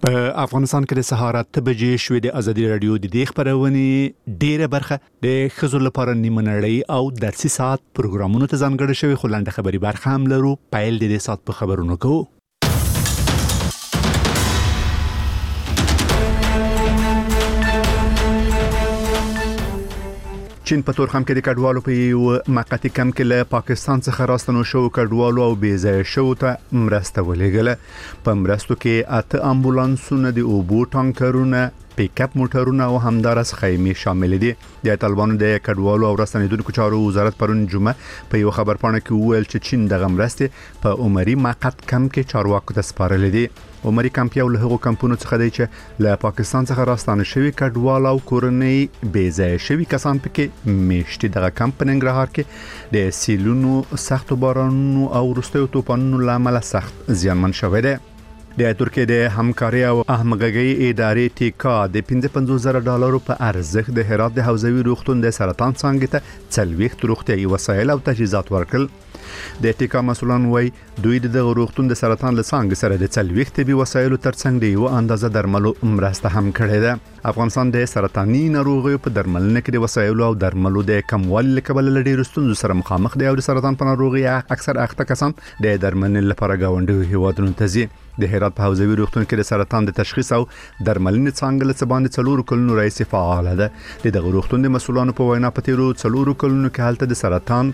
په افغانستان کې د سهار 8 بجې شوې د ازادي رادیو د دې خبرونه ډیره برخه د خزو لپاره نیمه نړۍ او درسي ساعت پروګرامونو ته ځانګړې شوی خلانده خبري برخه هم لرو. پایل د دې ساعت په خبرونو کوو. چین په تور خم کې د کډوالو په یو موقتی کم کې له پاکستان څخه راستنو شو کډوالو او بیځای شو ته مرسته ولېګله. په مرستو کې 8 امبولانسونه د اوبو ټانکرونه پیک اپ موټرونه او همدارس خیمه شامل دي. د طالبانو د کډوالو او راستنیدونکو چارو وزارت پرون جمعه په یو خبرپاڼه کې وویل چې چین د مرستې په عمري موقت کم کې چارواکو ته سپارل دي. عمري کمپ یو له هغو کمپونو څخه دی چې له پاکستان څخه راستانه شوی کډوال او کورنۍ بیځای شوی کسان پکې میشتي. دغه کمپ په ننګرهار کې د سیلونو سخت بارانونو او وروستیو طوفانونو لامل سخت زیانمن شوی دی. د ترکیه د همکاري او همغږي ادارې ټیکا د $55,000 په ارزښت د هرات د حوزوي روغتون د سرطان څانګې ته 40 روغتيایي وسایل او تجهیزات ورکړل. د ټیکا مسولان وای دوی د روغتون د سرطان لڅنګ سره د 40 طبي وسایلو ترڅنګ د یو اندازه درملو مرسته هم کړې ده. افغانستان د سرطاني ناروغیو په درملنه کې د وسایلو او درملو د کموالي لکبل لري رستونزو سره مخامخ دي او د سرطان په ناروغي اکثر اخته کسان د درملنې لپاره گاونډي هیوادونو ته ځي. د هرات په حوزوي روغتون کې د سرطان د تشخیص او درملنې څنګه له باندې 4 کلونو رئیس فعال ده. د روغتون د مسولانو په وینا په تیرو 4 کلونو کې حالت د سرطان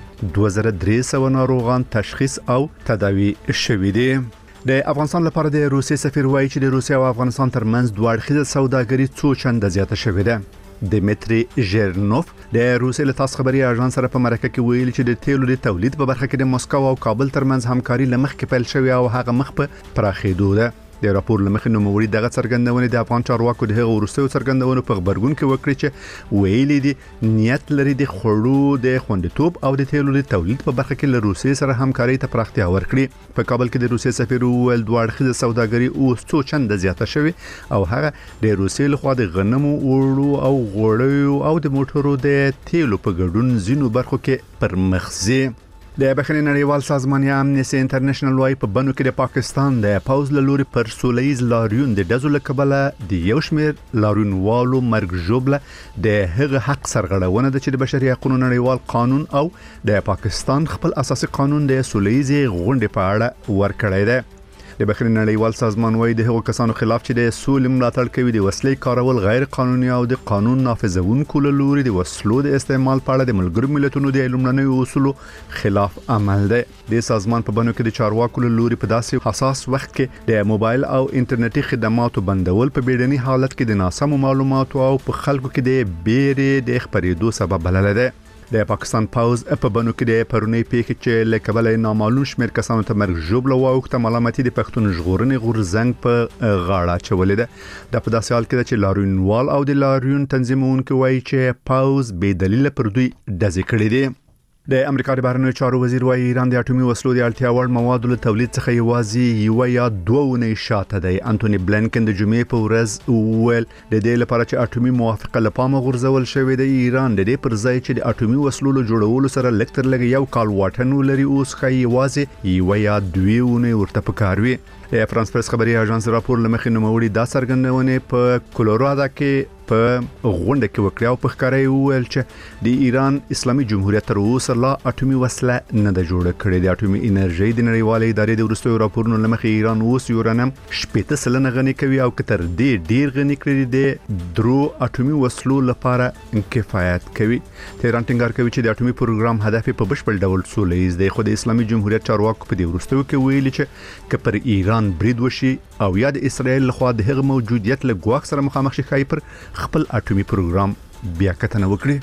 2300 ناروغان تشخیص او تداوی شوي دي. د افغانستان لپاره د روسیې سفیر وایي چې د روسیې او افغانستان ترمنځ دوه اړخیزه سوداګري څو چنده زیاته شوې ده. دمیتری ژیرنوف د روسیې له تاسو خبري اژانس سره په مرکه کې ویلي چې د تیلو د تولید په برخه کې د مسکو او کابل ترمنځ همکاري لمخ کې پیل شوې او هغه مخ په پراخېدو ده. د راپور لمخې نوموړي دغه څرګندونه د افغان چارواکو د هغو وروستیو څرګندونو په خبرګون کې وکړي چې ویلي دي نیت لري د خړو د خوندیتوب او د تیلو د تولید په برخه کې له روسیې سره همکاري ته پراختیا ورکړي. په کابل کې د روسیې سفیر ویل دوه اړخیزه سوداګري اوس څو چنده زیاته شوې او هغه د روسیې لخوا د غنمو اوړو او غوړیو او د موټرو د تیلو په ګډون ځینو برخو کې پرمخزي. د بخښنې نړیوال سازمان یا امنیسټي انټرنیشنل وايي په بنو کې د پاکستان د پاوز لوري پر سولهیز لاریون د دزو لکبله د یو شمیر لاریونوالو مرګ ژوبله د هغه حق سرغړونه د چې د بشري حقوقو نړیوال قانون او د پاکستان خپل اساسي قانون د سولهیز غونډې په اړه ورکړی دی. د بخښنې نړیوال سازمان وايي د هغو کسانو خلاف چې د سولې ملاتړ کوي د وسلې کارول غیر قانوني او د قانون نافذونکو لوري د وسلو د استعمال په اړه د ملګرو ملتونو د لومړنیو اصولو خلاف عمل دی. د سازمان په بڼو کې د چارواکو لوري په داسې حساس وخت کې د موبایل او انټرنیټي خدماتو بندول په بیړني حالت کې د ناسمو معلوماتو او په خلکو کې د بیرې د خبرېدو سبب بلل دی. د پاکستان پاوز په بنو کې د پرونی پیښې چې لکبل نامعلوم شمیر کسانو ته مرګ ژوبله واوښته ملامتي د پښتون ژغورنې غورځنګ په غاړه چولې ده. د په داسې حال کې چې لاریونوال او د لاریون تنظیمونکو وایي چې پاوز بې دلیل پر دوی ډزې کړې دي. د امریکا د بهرنیو چارو وزیر وايي ایران د اټومي وسلو د اړتیا وړ موادو له تولید څخه یوازې یو یا دوه ونې شاته دی. انټونی بلینکن د جمعې په ورځ ویل د دې لپاره چې اټومي موافقه له پامه غورځول شوې ده ایران د دې پر ځای چې د اټومي وسلو له جوړولو سره لکتر لګي یو کال واټن ولري اوس خي یوازې یو یا دوه ونې ورته پکاروي. د فرانس پریس خبري اژانس راپور لمخې نوموړي دا څرګندونه په کولوراډو کې په غونډه کې وکړه او په ښکارا ویل چې د ایران اسلامي جمهوریت تر اوسه لا اټومي وسله نه ده جوړه کړې. د اټومي انرژي د نړیوالې ادارې د وروستیو راپورونو لمخې ایران اوس یورانیم 80% غني کوي او کتر دې ډیر غني کړی دی درو اټومي وسلو لپاره کفایت کوي. تهران ټینګار کوي چې د اټومي پروګرام هدف په بشپړ ډول سولهیز دی خو د اسلامي جمهوریت چارواکو په دې وروستیو کې ویلي چې کپر ایران برید وشي او یا د اسرائیل لخوا د هغه موجودیت له ګواښ سره مخامخ شي خای پر خپل اټومي پروګرام بیا کتنه وکړي.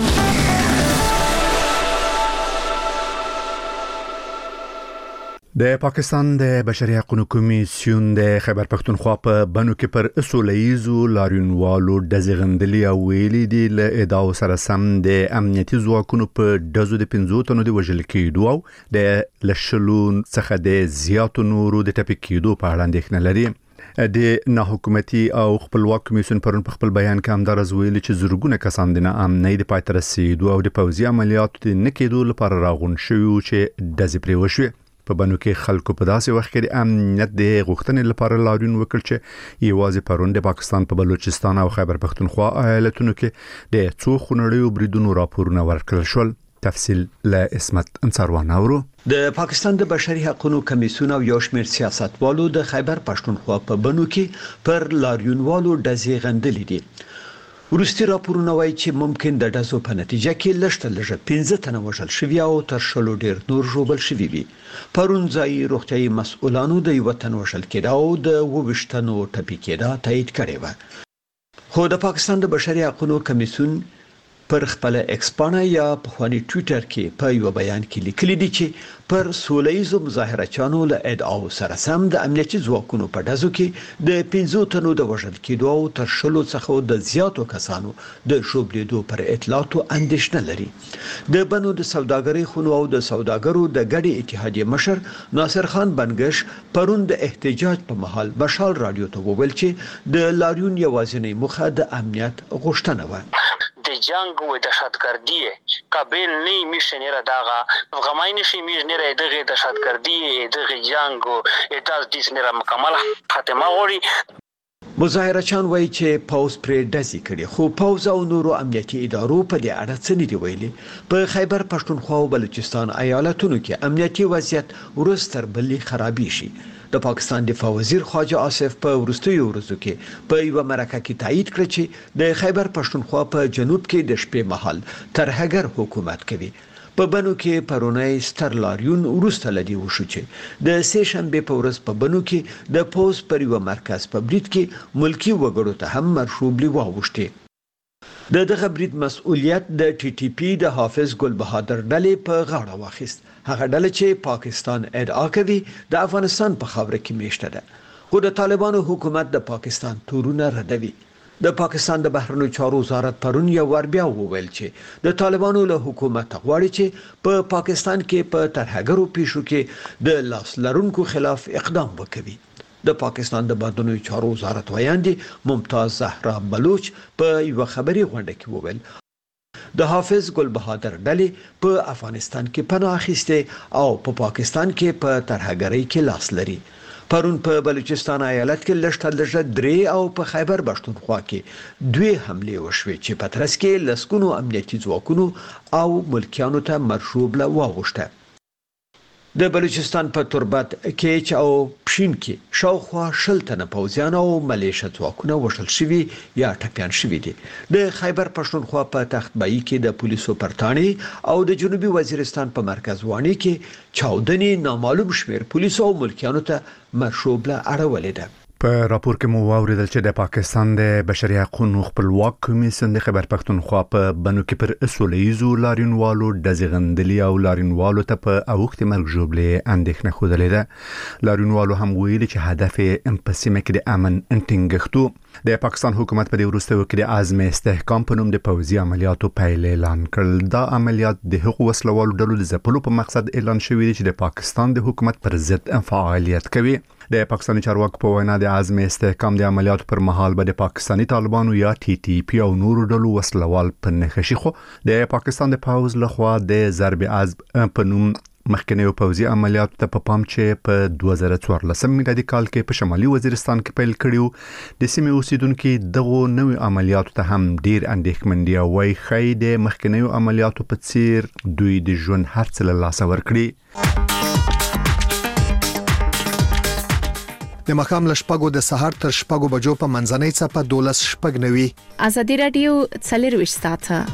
د پاکستان د بشري حقوقو کمیسیون د خیبر پښتونخوا په بنو کې پر اصولایزو لاریونوالو دزغندلی او ویلي دي له ادعاو سره سم د امنیتي ځواکونو په دزو د 15 تنو د وژل کېدو او د لشلون څخه د زیاتو نورو د ټپي کېدو په اړه اندېښنه لري. د ناحکومتي او خپلواک کمیسیون پرون په خپل بیان کې همدار ویلي چې زرګونه کسان د ناامنۍ د پاتې رسیدو او د پوځي عملیاتو د نکېدو لپاره راغون شوي چې دزې پرې وشوي. په بنو کې خلکو په داسې وخت کې د امنیت د غوښتنې لپاره لاریون وکړ چې یوازې پرون د پاکستان په بلوچستان او خیبر پختونخوا ایالتونو کې د څو خونړیو بریدونو راپورونه ورکړل شول. تفصیل له اسمت انصاروان اورو. د پاکستان د بشري حقوقو کمیسیون او یو شمېر سیاستوالو د خیبر پښتونخوا په بنو کې پر لاریونوالو ډزې غندلې دي. ورستي راپورونه وایي چې ممکن د ډزو په نتیجه کې لږ 15 تنه وژل شوي او تر شلو ډیر نور ژوبل شوي وي. پرون ځای روغتيایي مسؤلانو د یو تن وژل کېدا او د 20 تنو ټپي کېدا تایید کړی و. خو د پاکستان د بشري حقوقو کمیسیون پر خپل ایکس پاڼه یا په خواني ټوئیټر کې په یو بیان کې لیکلي دي چې پر سولهیزو مظاهره چانو له ادعاو سره سم د امنیتي ځواکونو په ډزو کې د 15 تنو د وژل کېدو او تر شلو څخه د زیاتو کسانو د شوبلیدو پر اطلاعاتو اندېښنه لري. د بنو د سوداګرۍ خونو او د سوداګرو د ګډي اتحادیې مشر ناصر خان بنگش پرون د احتجاج په مهال بشال رادیو ته وویل چې د لاریون یوازینی موخه د امنیت غوښتنه و. د جنگ و دهشتگردی قابل نه میشه را داغه افغانای نشي میشه دغه دهشتگردی دغه جنگ او اتاز دیس نه مکمل خاتمه غوري. مظاهره چان وایي چې پاوز پرې ډزې کړي خو پاوز او نورو امنیتي ادارو په دې اړه څه نه دی ویلي. په خیبر پښتونخوا او بلوچستان ایالتونو کې امنیتي وضعیت ورستر بلې خرابې شي. د پاکستان دفاع وزیر خواجه آصف په ورستیو ورځو کې په یو مرکه کې تایید کړ چې د خیبر پښتونخوا په جنوب کې د شپې مهال ترهګر حکومت کوي. په بنو کې پرونی ستر لاریون ورسته لدی وشو چې د سه شنبه په ورځ په بنو کې د پوز پر یو مرکز په برید کې ملکی وګړو ته هم مرشوبلی واوښتي. د دغه برید مسؤلیت د ټي ټي پی د حافظ ګل بهادر ډلې په غاړه واخیست. هغه ډله چې پاکستان ادعا کوي د افغانستان په خاوره کې میشته ده خو د طالبانو حکومت د پاکستان تورونه ردوي. د پاکستان د بهرنیو چارو وزارت پرون یو ور بیا وویل چې د طالبانو له حکومت غواړي چې په پاکستان کې په ترهګرو پیښو کې د لاس لرونکو خلاف اقدام وکړي. د پاکستان د بهرنیو چارو وزارت ویاندې ممتاز زهرا بلوچ په یو خبري غونډه کې وویل د حافظ ګل بهادر ډلې په افغانستان کې پناه اخیسته او په پاکستان کې په ترهګرۍ کې لاس لري. پرون په بلوچستان ایالت کې لږ 3 او په خیبر پښتونخوا کې 2 حمله وشوې چې په ترڅ کې لسکونو امنیتي ځواکونو او ملکیانو ته مرشوبله واغوشته. د بلوچستان په تربت کې او پښین کې شاوخوا 10 تنه پوځیان او ملیشه ځواکونه وشل شوي یا ټپيان شوي دي. د خیبر پښتونخوا په تختبایی کې د پولیسو پرتانی او د جنوبي وزیرستان په مرکز وانی کې چاودنی نامعلوم شمیر پولیسو او ملکیانو ته مرشوبله اړولې ده. په راپور کې مو واوریدل چې د پاکستان د بشري حقوقو خپلواک کمیسیون د خیبر پختونخوا په بنو کې پر اصوليزو لاریونوالو د غندلي او لاریونوالو ته په اوخت مرګ جوړلې اندېښنه خوده ده. لاریونوالو هم ویلي چې هدف په سیمه کې د امن انټینګښتو. د پاکستان حکومت په دې وروستیو کې د عزم استحکام په نوم د پوځي عملیاتو پیل اعلان کړل. دا عملیات د حقوق وسلوالو ډلو د ځپلو په مقصد اعلان شوی دی چې د پاکستان د حکومت پر ضد فعالیت کوي. د پاکستاني چارواکو په وینا د عزم استحکام د عملیاتو پر مهال به د پاکستاني طالبانو یا ټي ټي پی او نورو ډلو وسلوال په نخښي خو د پاکستان د پاوز لخوا د ضرب عزم په نوم مخکنیو پوځي عملیاتو ته په پام چې په 2014 میلادي کال کې په شمالي وزیرستان کې پیل کړیو. د سیمې اوسیدونکو دغه نوې عملیاتو ته هم ډیر اندېښمن دي او وايي خې د مخکنیو عملیاتو په څیر دوی د ژوند هرڅ له لاسه ورکړي. د مخام لشپګو د سحر تر شپګو بجو په منځنۍ څپه 12 شپګ نوي. ازادي رادیو څلرويش ساعته.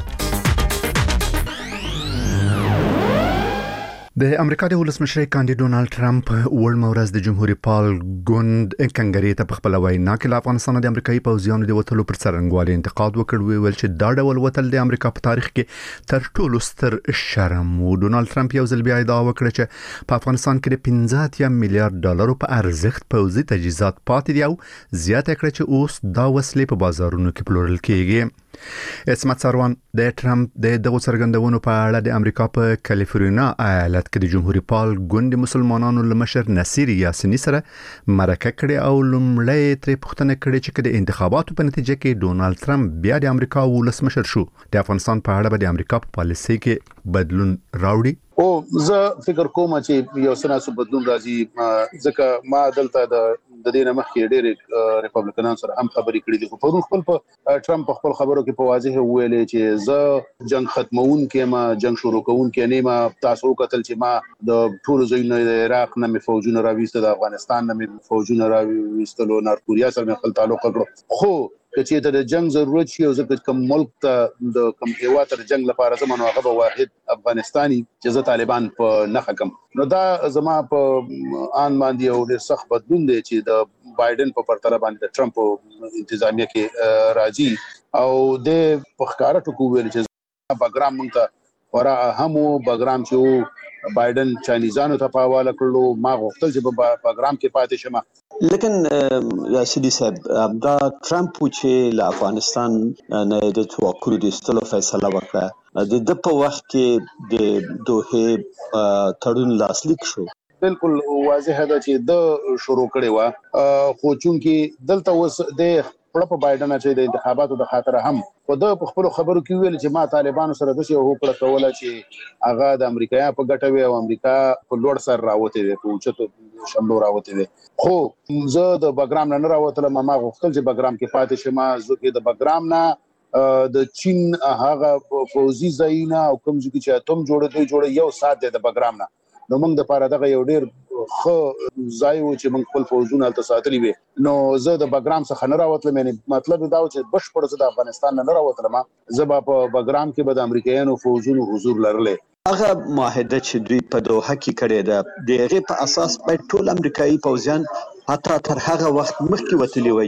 د امریکا د ولسمشر کاندید ډونالد ټرمپ ورمه ورځ د جمهوریت پال ګوند کنګری ته په خپل وینا کې د افغانستان د امریکایي پوځیانو د وټلو پر څرنګوالي انتقاد وکړ ویل چې دا ډول وټل د امریکا په تاریخ کې تر ټولو ستر شرم و. ډونالد ټرمپ یو ځل بیا ادعا وکړه چې په افغانستان کې د 15 میلیارډ ډالر په ارزښت پوځي تجهیزات پاتې دي او زیاته کړه چې اوس دا وسلې په بازارونو کې پلورل کیږي. اسمت سروان د ټرمپ د دغه څرګندونو په اړه د امریکا په کالیفورنیا ایالت کې د جمهوریت پال ګوند مسلمانانو لمشر نصیر یاسینی سره مرکه کړې او لومړی ترې پوښتنه کړې چې د انتخاباتو په نتیجه کې ډونالد ټرمپ بیا د امریکا ولسمشر شو د افغانستان په اړه به د امریکا په پالیسۍ کې بدلون راوړي؟ او زه فکر کوم چې یو سناسو بدلون راځي ځکه ما دلته د دې نمخ کې ډېر ریپبلیکنان سره هم خبرې کړې دي خو په خپل په ټرمپ خپل خبرو کې په واضح ویلې چې زه جنگ ختمون کې ما جنگ شروع کوون کې نه ما تاسو قتل چې ما د ټول ځایونو د عراق نه می فوجونه راويسته د افغانستان نه می فوجونه راويستلو نار کوریا سره خپل تعلق کړو خو چې د جنگ ضرورت شي او ځکه کوم ملک ته د کوم هیواد تر جنگ لپاره زمونږ هغه واحد افغانستاني چې زه طالبان په نه حکم نو دا زما په ان باندې یو ډېر سخت بدلون دی چې د بایدن په پرتله باندې د ټرمپ انتظامیه کې راځي او د پخکاره ټکو ویل چې بګرام مونږ ته ورا همو بګرام چې بایدن چاینیزانو ته په حواله کړلو ما غوښتل چې په بګرام کې پاتې شم لیکن سیدی صاحب دا ټرمپ چې له افغانستان نه د توکل د استلو فیصله وکړه د په وخت کې د دوه تړون لاسلیک شو بالکل واضح ده چې د شروع کړي وا خو چونکی دلته وس د په بایدن چې د انتخاباتو د خاطر هم خو د خپل خبرو کې ویل چې ما طالبانو سره د څه هوکړه کوله چې هغه د امریکا په ګټه وي او امریکا په لوړ سر راوته وي په چته شملو راوته وي خو زه د بګرام نه راوته ما غوښتل چې بګرام کې پاتې شم زه د بګرام نه د چین هغه فوزي زینا او کوم چې اتم جوړه یو سات د بګرام نه نو موږ د پاره دغه یو ډیر خو ځای و چې موږ خپل فوجونه تل ساتلی وي نو زه د بګرام څخه نه راوتلم یعنی مطلب دا و چې بشپړ زه د افغانستان نه راوتلم زه په بګرام کې به د امریکایانو فوجونو حضور لرلې هغه معاهده چې دوی په دوحه کې کړې ده د هغې په اساس باید ټول امریکایي پوځیان حتی تر هغه وخت مخکې وتلی وای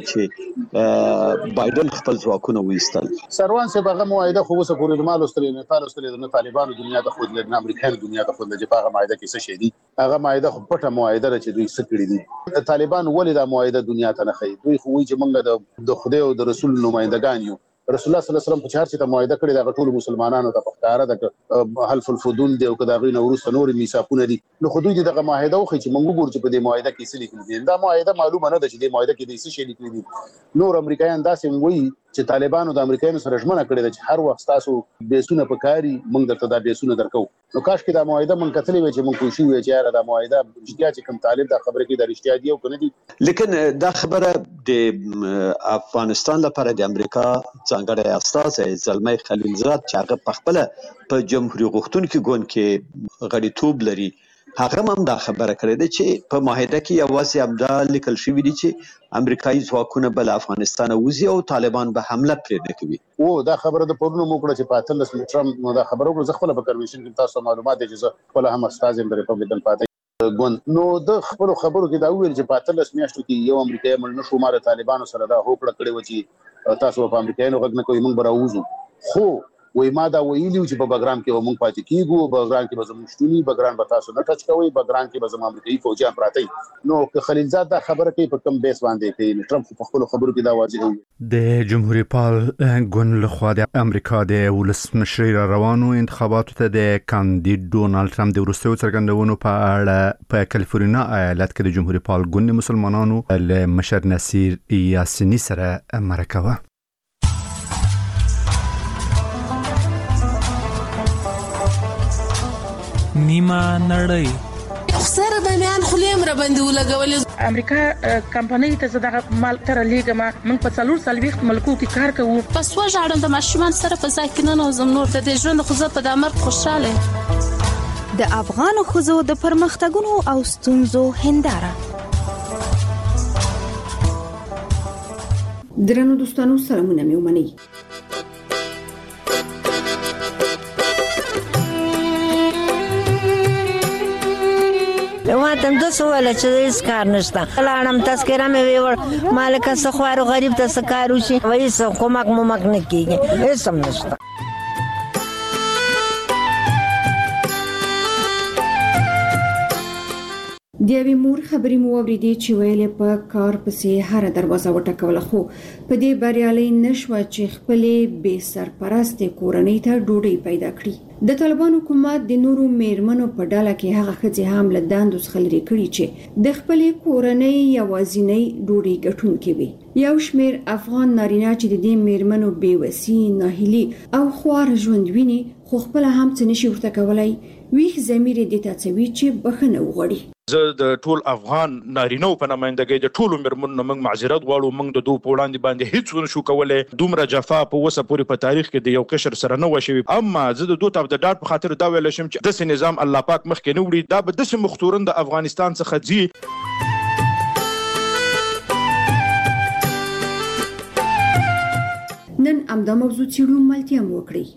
چې بایدن خپل ځواکونه وایستل سروان صاحب هغه معاهده خو اوسه پورې د مال استرالیا نه طالبانو دنیا ته خود لري نه امریکایانو دنیا ته خود لري په هغه معاهده کې څه شي دي هغه معاهده خو پټه معاهده ده چې دوی څه کړی دي طالبان ولې دا معاهده دنیا ته نه خي دوی خو وایي چې موږ د خدای او د رسول نمائندگان یو رسول الله صلی الله علیه وسلم په چار چې ته معاهده کړې دا ټول مسلمانانو ته پختاره ده حلف الفضول دی او کدا غوینه ورسته نور میثاقونه دي نو خو دوی دغه معاهده وخی چې موږ ګور چې په دې معاهده کې څه لیکل دي دا معاهده معلومه نه ده چې د معاهده کې د څه شي لیکل دي نور امریکایان داسې وایي چې طالبانو د امریکایانو سره ژمنه کړې ده چې هر وخت تاسو بیسونه پکاري موږ درته دا بیسونه درکو نو کاش کې دا معاهده موږ کتلې وي چې موږ کوشش وکړو چې دا معاهده رښتیا چې کوم طالب دا خبره کې د رښتیا دی او کنه دي لیکن دا خبره د افغانستان لپاره د امریکا څنګه استاد زلمي خلیلزاد چې هغه په خپل په جمهوریت غوښتونکو ګوند کې غړیتوب لري هغه هم دا خبره کړې ده چې په معاهده کې یوازې امدا لیکل شوی دی چې امریکایي ځواکونه بل افغانستان وزي او طالبان به حمله پرې نه کوي او دا خبره د پرونو موکړه چې پاتل ټرمپ دا خبره وکړه زه خپل په کمیشن کې تاسو معلومات دي چې خپل هم استاد د ریپبلیکن پاتې ګوند نو د خپل خبرو کې دا ویل چې پاتل میاشتو کې یو امریکایي مړ نشو ماره طالبانو سره دا هوکړه کړې و چې تاسو په امریکایانو غږ نه کوي موږ براوځو خو وای ما دا ویلیو چې په بګرام کې موږ پاتې کیږو بګرام کې به زموږ شتونی بګرام به تاسو نه ټچ کوي بګرام کې به زموږ امریکایي فوجیان پراته نو که خلیلزاد دا خبره کوي په کم بیس باندې کوي ټرمپ په خپل خبرو کې دا واضح وي د جمهوریت پال ګوند لخوا د امریکا د ولسمشر روانو انتخاباتو ته د کاندید ډونالد ټرمپ د وروستیو څرګندونو په اړه په کالیفورنیا ایالت کې د جمهوریت پال ګوند مسلمانانو له مشر نصیر یاسینی سره مرکه نیمه نړۍ سره د میان خلیم را باندې ولګولې امریکا کمپنۍ ته زداغه مال تر لیګما من په څلور سلويخت ملکو کې کار کوو پس وژاړم د ماشومان سره په ځای کې نه نوزم نور د ژوند خو په دمر خوشاله د افغان خوځو د پرمختګونو او ستونزو هنداره درنو دوستانو سلامونه مې ومنئ واتم د سوال چې هیڅ کار نشته لاړم تذکره مې ویور مالک څه خوارو غریب ته څه کار وشي وایي څه کومک نه کیږي هیڅ هم نشته د یوې مور خبرې مو واورېدې چې ویلې په کار پسې هره دروازه وټکوله خو په دې بریالۍ نشوه چې خپلې بې سرپرستې کورنۍ ته ډوډۍ پیدا کړي د طالبان حکومت د نورو میرمنو په ډله کې هغه ښځې هم له دندو څخه لرې کړي چې د خپلې کورنۍ یوازینۍ ډوډۍ ګټونکې وي یو شمېر افغان نارینه چې د دې میرمنو بېوسي ناهیلي او خوار ژوند ویني خو خپله هم څه نشي ورته کولی ویښ ضمیر یې دې ته هڅوي چې بښنه وغواړي زه د ټول افغان نارینو په نمائندګۍ د ټولو میرمنو نه موږ معذرت غواړو موږ د دوی په وړاندې باندې هیڅ ونشو کولی دومره جفا په اوسه پورې په تاریخ کې د یو قشر سره نه وه شوې اما زه د دوی ته د ډاډ په خاطر دا ویلی شم چې داسې نظام الله پاک مخکې نه وړي دا به داسې مختورن د افغانستان څخه ځي نن همدا موضوع څېړو ملتیا مو وکړئ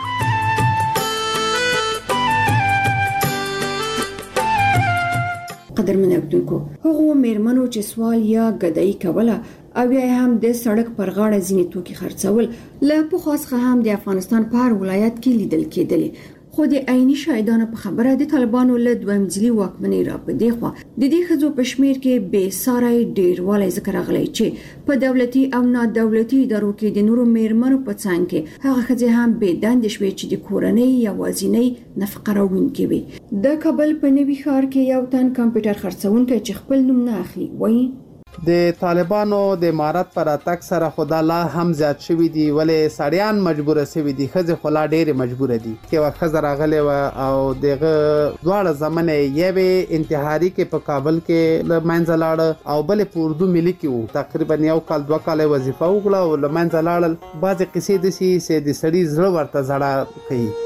قدرمن اودونکو هغه میرمنو چې سوال یا غدای کوله او یا هم د سړک پر غاړه ځینې توکي خرڅول له پخوا څخه هم د افغانستان په هر ولایت کې لیدل کېدل خو د عیني شاهدانو په خبره د طالبانو له دویم ځلي واکمنۍ را په دې خوا د دې ښځو په شمیر کې بې ساری ډېروالی ذکر راغلی چې په دولتي او نادولتي ادارو کې د نورو میرمنو په څنګ کې هغه ښځې هم بې دندې شوې چې د کورنۍ یوازینۍ نفقه راوړونکې وي د کابل په نوي ښار کې یو تن کمپیوټر خرڅونکی چې خپل نوم نه اخلي وایي د طالبانو د امارت پر اتک سره خدا لا هم زیات شوی دی ولې سړیان مجبور شوی دي خځه خلا ډېر مجبور دي چې وخت راغلی و او دغه دواړه زمانه یوه انتحاري کې په کابل کې لمنځه لاړ او بل په اردو ملي کې وو تقریبا یو کال دوه کال وظیفه وکړه او لمنځه لاړل بعضې قصې دسي چې د سړي زړه ورته زړه کوي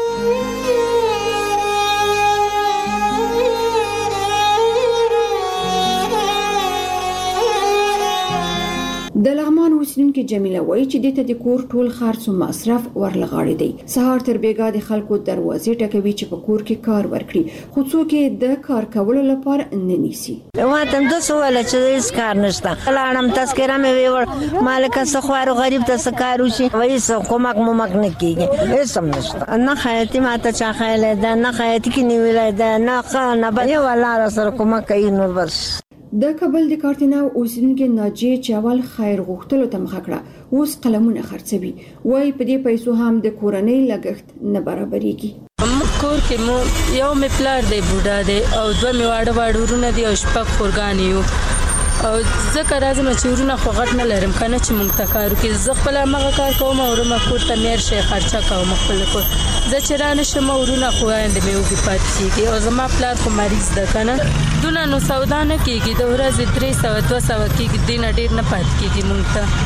د لغمان اوسیدونکې جمیله وایي چې دته د کور ټول خرڅ او مصرف ورلغاړي دی سهار تر بیګا د خلکو دروازې ټکوي چې په کور کې کار ورکړي خو څوک د کار کولو لپاره نه نیسي واتم د سوال چې هیڅ کار نشته لاړم تذکره مې ویور مالک څه خوارو غریب ته څه کار وشي وایي څه کومک نه کیږي هیڅ هم نشته نه خیاطي ماته چا خیاله ده نه خیاطي کې نیولای ده نه به یو الله سره کومک کوي نور بس د کابل د کارتیناو اوسیدونکې ناجیه چاول خیر غوښتلو ته مخه کړه اوس قلمونه خرڅوي وایي په دې پیسو هم د کورنۍ لګښت نه برابرېږي کور کې مو یو مې پلار دی بوډا دی او دوه مې واړه ورونه دي او شپږ خورګانې یو او ځکه راځم چې ورونه خو غټ نه لرم کنه چې مونږ ته کار وکړي زه خپل هغه کار کوم او ورمه کور ته مېر شي خرچه کوم خپل کور زه چې رانه شم ورونه خو اند مې وګي پات کیږي او زما پلار خو مریض ده کنه دونه نو سودا نه کیږي د ورځې 300 200 کیږي دینه ډیر نه پات کیږي مونږ ته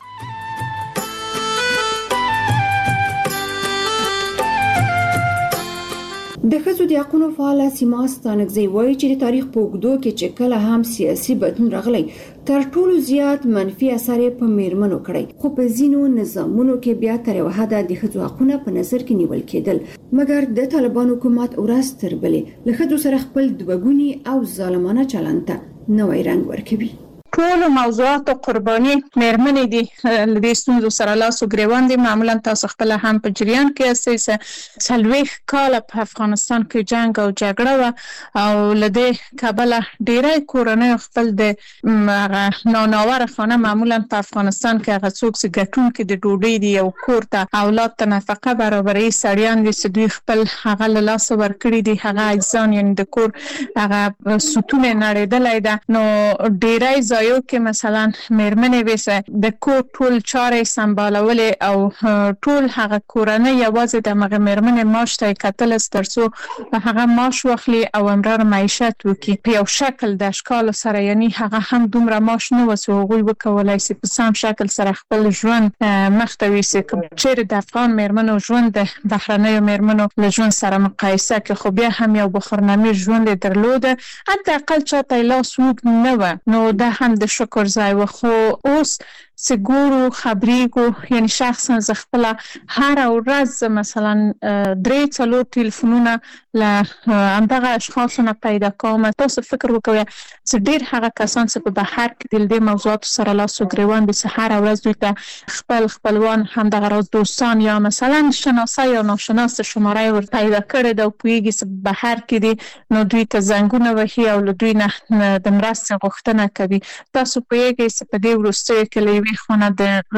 د ښځو د حقونو فعاله سیما ستانکزی وایي چې د تاریخ په اوږدو کې چې کله هم سیاسي بدلون راغلی تر ټولو زیات منفي اثر په میرمنو کړی خو په ځینو نظامونو کې بیا تر یوه حده د ښځو حقونه په نظر کې نیول کېدل مګر د طالبان حکومت ورځ تر بلې له ښځو سره خپل دوهګوني او ظالمانه چلند ته نوی رنګ ورکوي ټول موضوعات قرباني مېرمنې دي د ستونزو سره لاس او ګریوان دي معمولا تاسو خپل هم په جریان کې اساسه سلويخ کال په افغانستان کې جنگ او جګړه و او لدې کابل ډیری کورنۍ خپل د ناناور خانه معمولا په افغانستان کې هغه څوک چې ګټون کې د ډوډۍ دی او کور ته اولاد ته نفقه برابرې سړیان دي چې دوی خپل هغه له لاس ورکړي دي هغه اجزان یعنی د کور هغه ستون نړیدلای ده نو ډیری یو کې مثلا مېرمنې وسه د کور ټول چارې سمبالولې او ټول هغه کورنۍ یوازې د مغه مېرمنې معاش ته کتل ترڅو هغه معاش واخلي او امرار معیشت وکړي په یو شکل د اشکال سره یعنی هغه هم دومره معاش نه وسو غوي وکولای شي په سم شکل سره خپل ژوند مختوي سي چې د افغان مېرمنو ژوند د بهرنیو مېرمنو له ژوند سره مقایسه کې خو بیا هم یو بخورنامي ژوند درلوده حتی اقل چاته لاس وګ نه و نو د هم د شکر ځای و خو اوس سګورو خبرېږو، یعنی شخصا زه خپله هره ورځ مثلا 3-4 ټلیفونونه له همدغه اشخاصو نه پیدا کوم. تاسو فکر وکوئ چې ډېر هغه کسان چې په بهر کې دي له دې موضوعاتو سره لاس و ګرېوان دي چې هره ورځ دوی ته خپلوان همدغه راز دوستان یا مثلا شناسه یا ناشناس شماره ور پیدا کړی ده او پوهېږي چې بهر کې دي، نو دوی ته زنګونه وهي او له دوی نه د مرستې غوښتنه کوي. تاسو پوهېږئ چې په دې وروستیو کې له یوې خوا نه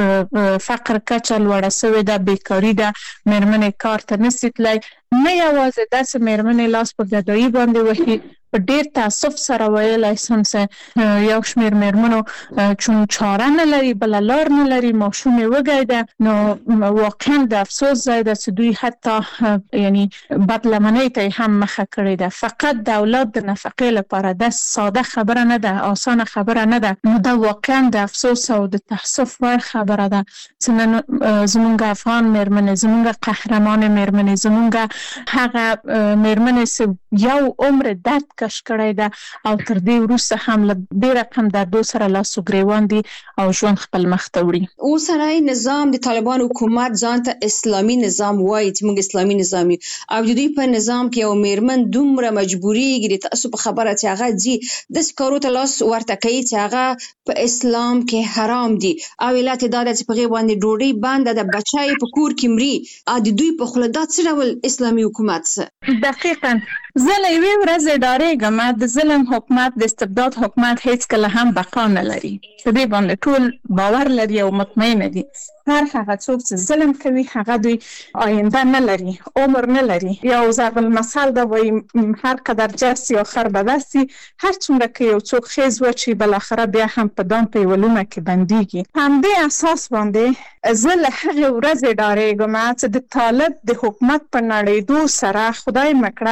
د فقر کچه لوړه سوې ده، بیکاري ده، مېرمنې کار ته نشي تللی. نه یوازې دا چې مېرمنې لاس په ګدایي باندې وهي، په ډېر تاسف سره ویلی شم چې یو شمېر مېرمنو چون چاره نه لري، بله لار نه لري، ماشوم یې وږی ده، نو واقعا د افسوس ځای ده چې دوی حتی یعنی بدلمنۍ ته یې هم مخه کړې ده. فقط د اولاد د نفقې لپاره دا ساده خبره نه ده، آسانه خبره نه ده. نو دا واقعا د افسوس او د تاسف وړ خبره ده چې نن زمونږ افغان مېرمنې، زمونږ قهرمان مېرمنې، زمونږ هغه مېرمنې چې یو عمر درد کش کړی ده او تر دې وروسته هم له دې رقم دردو سره لاس و ګرېوان دي او ژوند خپل مخ ته وړي. اوسنی نظام د طالبان حکومت ځان ته اسلامي نظام وایي چې موږ اسلامي نظام یو، او د دوی په نظام کې یو مېرمن دومره مجبورېږي د تعصب خبره چې هغه ځي داسې کارو ته لاس ورته کوي چې هغه په اسلام کې حرام دي، او علت یې دا ده چې په هغې باندې ډوډۍ بنده ده، بچه یې په کور کې مري، او د دوی په خوله دا څه ډول اسلامي حکومت څه؟ دقیقاً زه له یوې ورځې ډارېږم د ظلم حکومت، د استبداد حکومت هیڅکله هم بقا نه لري. په دې باندې ټول باور لري او مطمئنه دي. هر هغه څوک چې ظلم کوي هغه دوی آینده نه لري، عمر نه لري. یو ضرب المثل ده وایي هر قدر جسي آخر به دسي، هر څومره که یو څوک خیز وچي بالاخره بیا هم په دام په یوه لومه کې بندېږي. همدې اساس باندې زه له هغې ورځې ډارېږم چې د طالب د حکومت په نړېدو سره خدای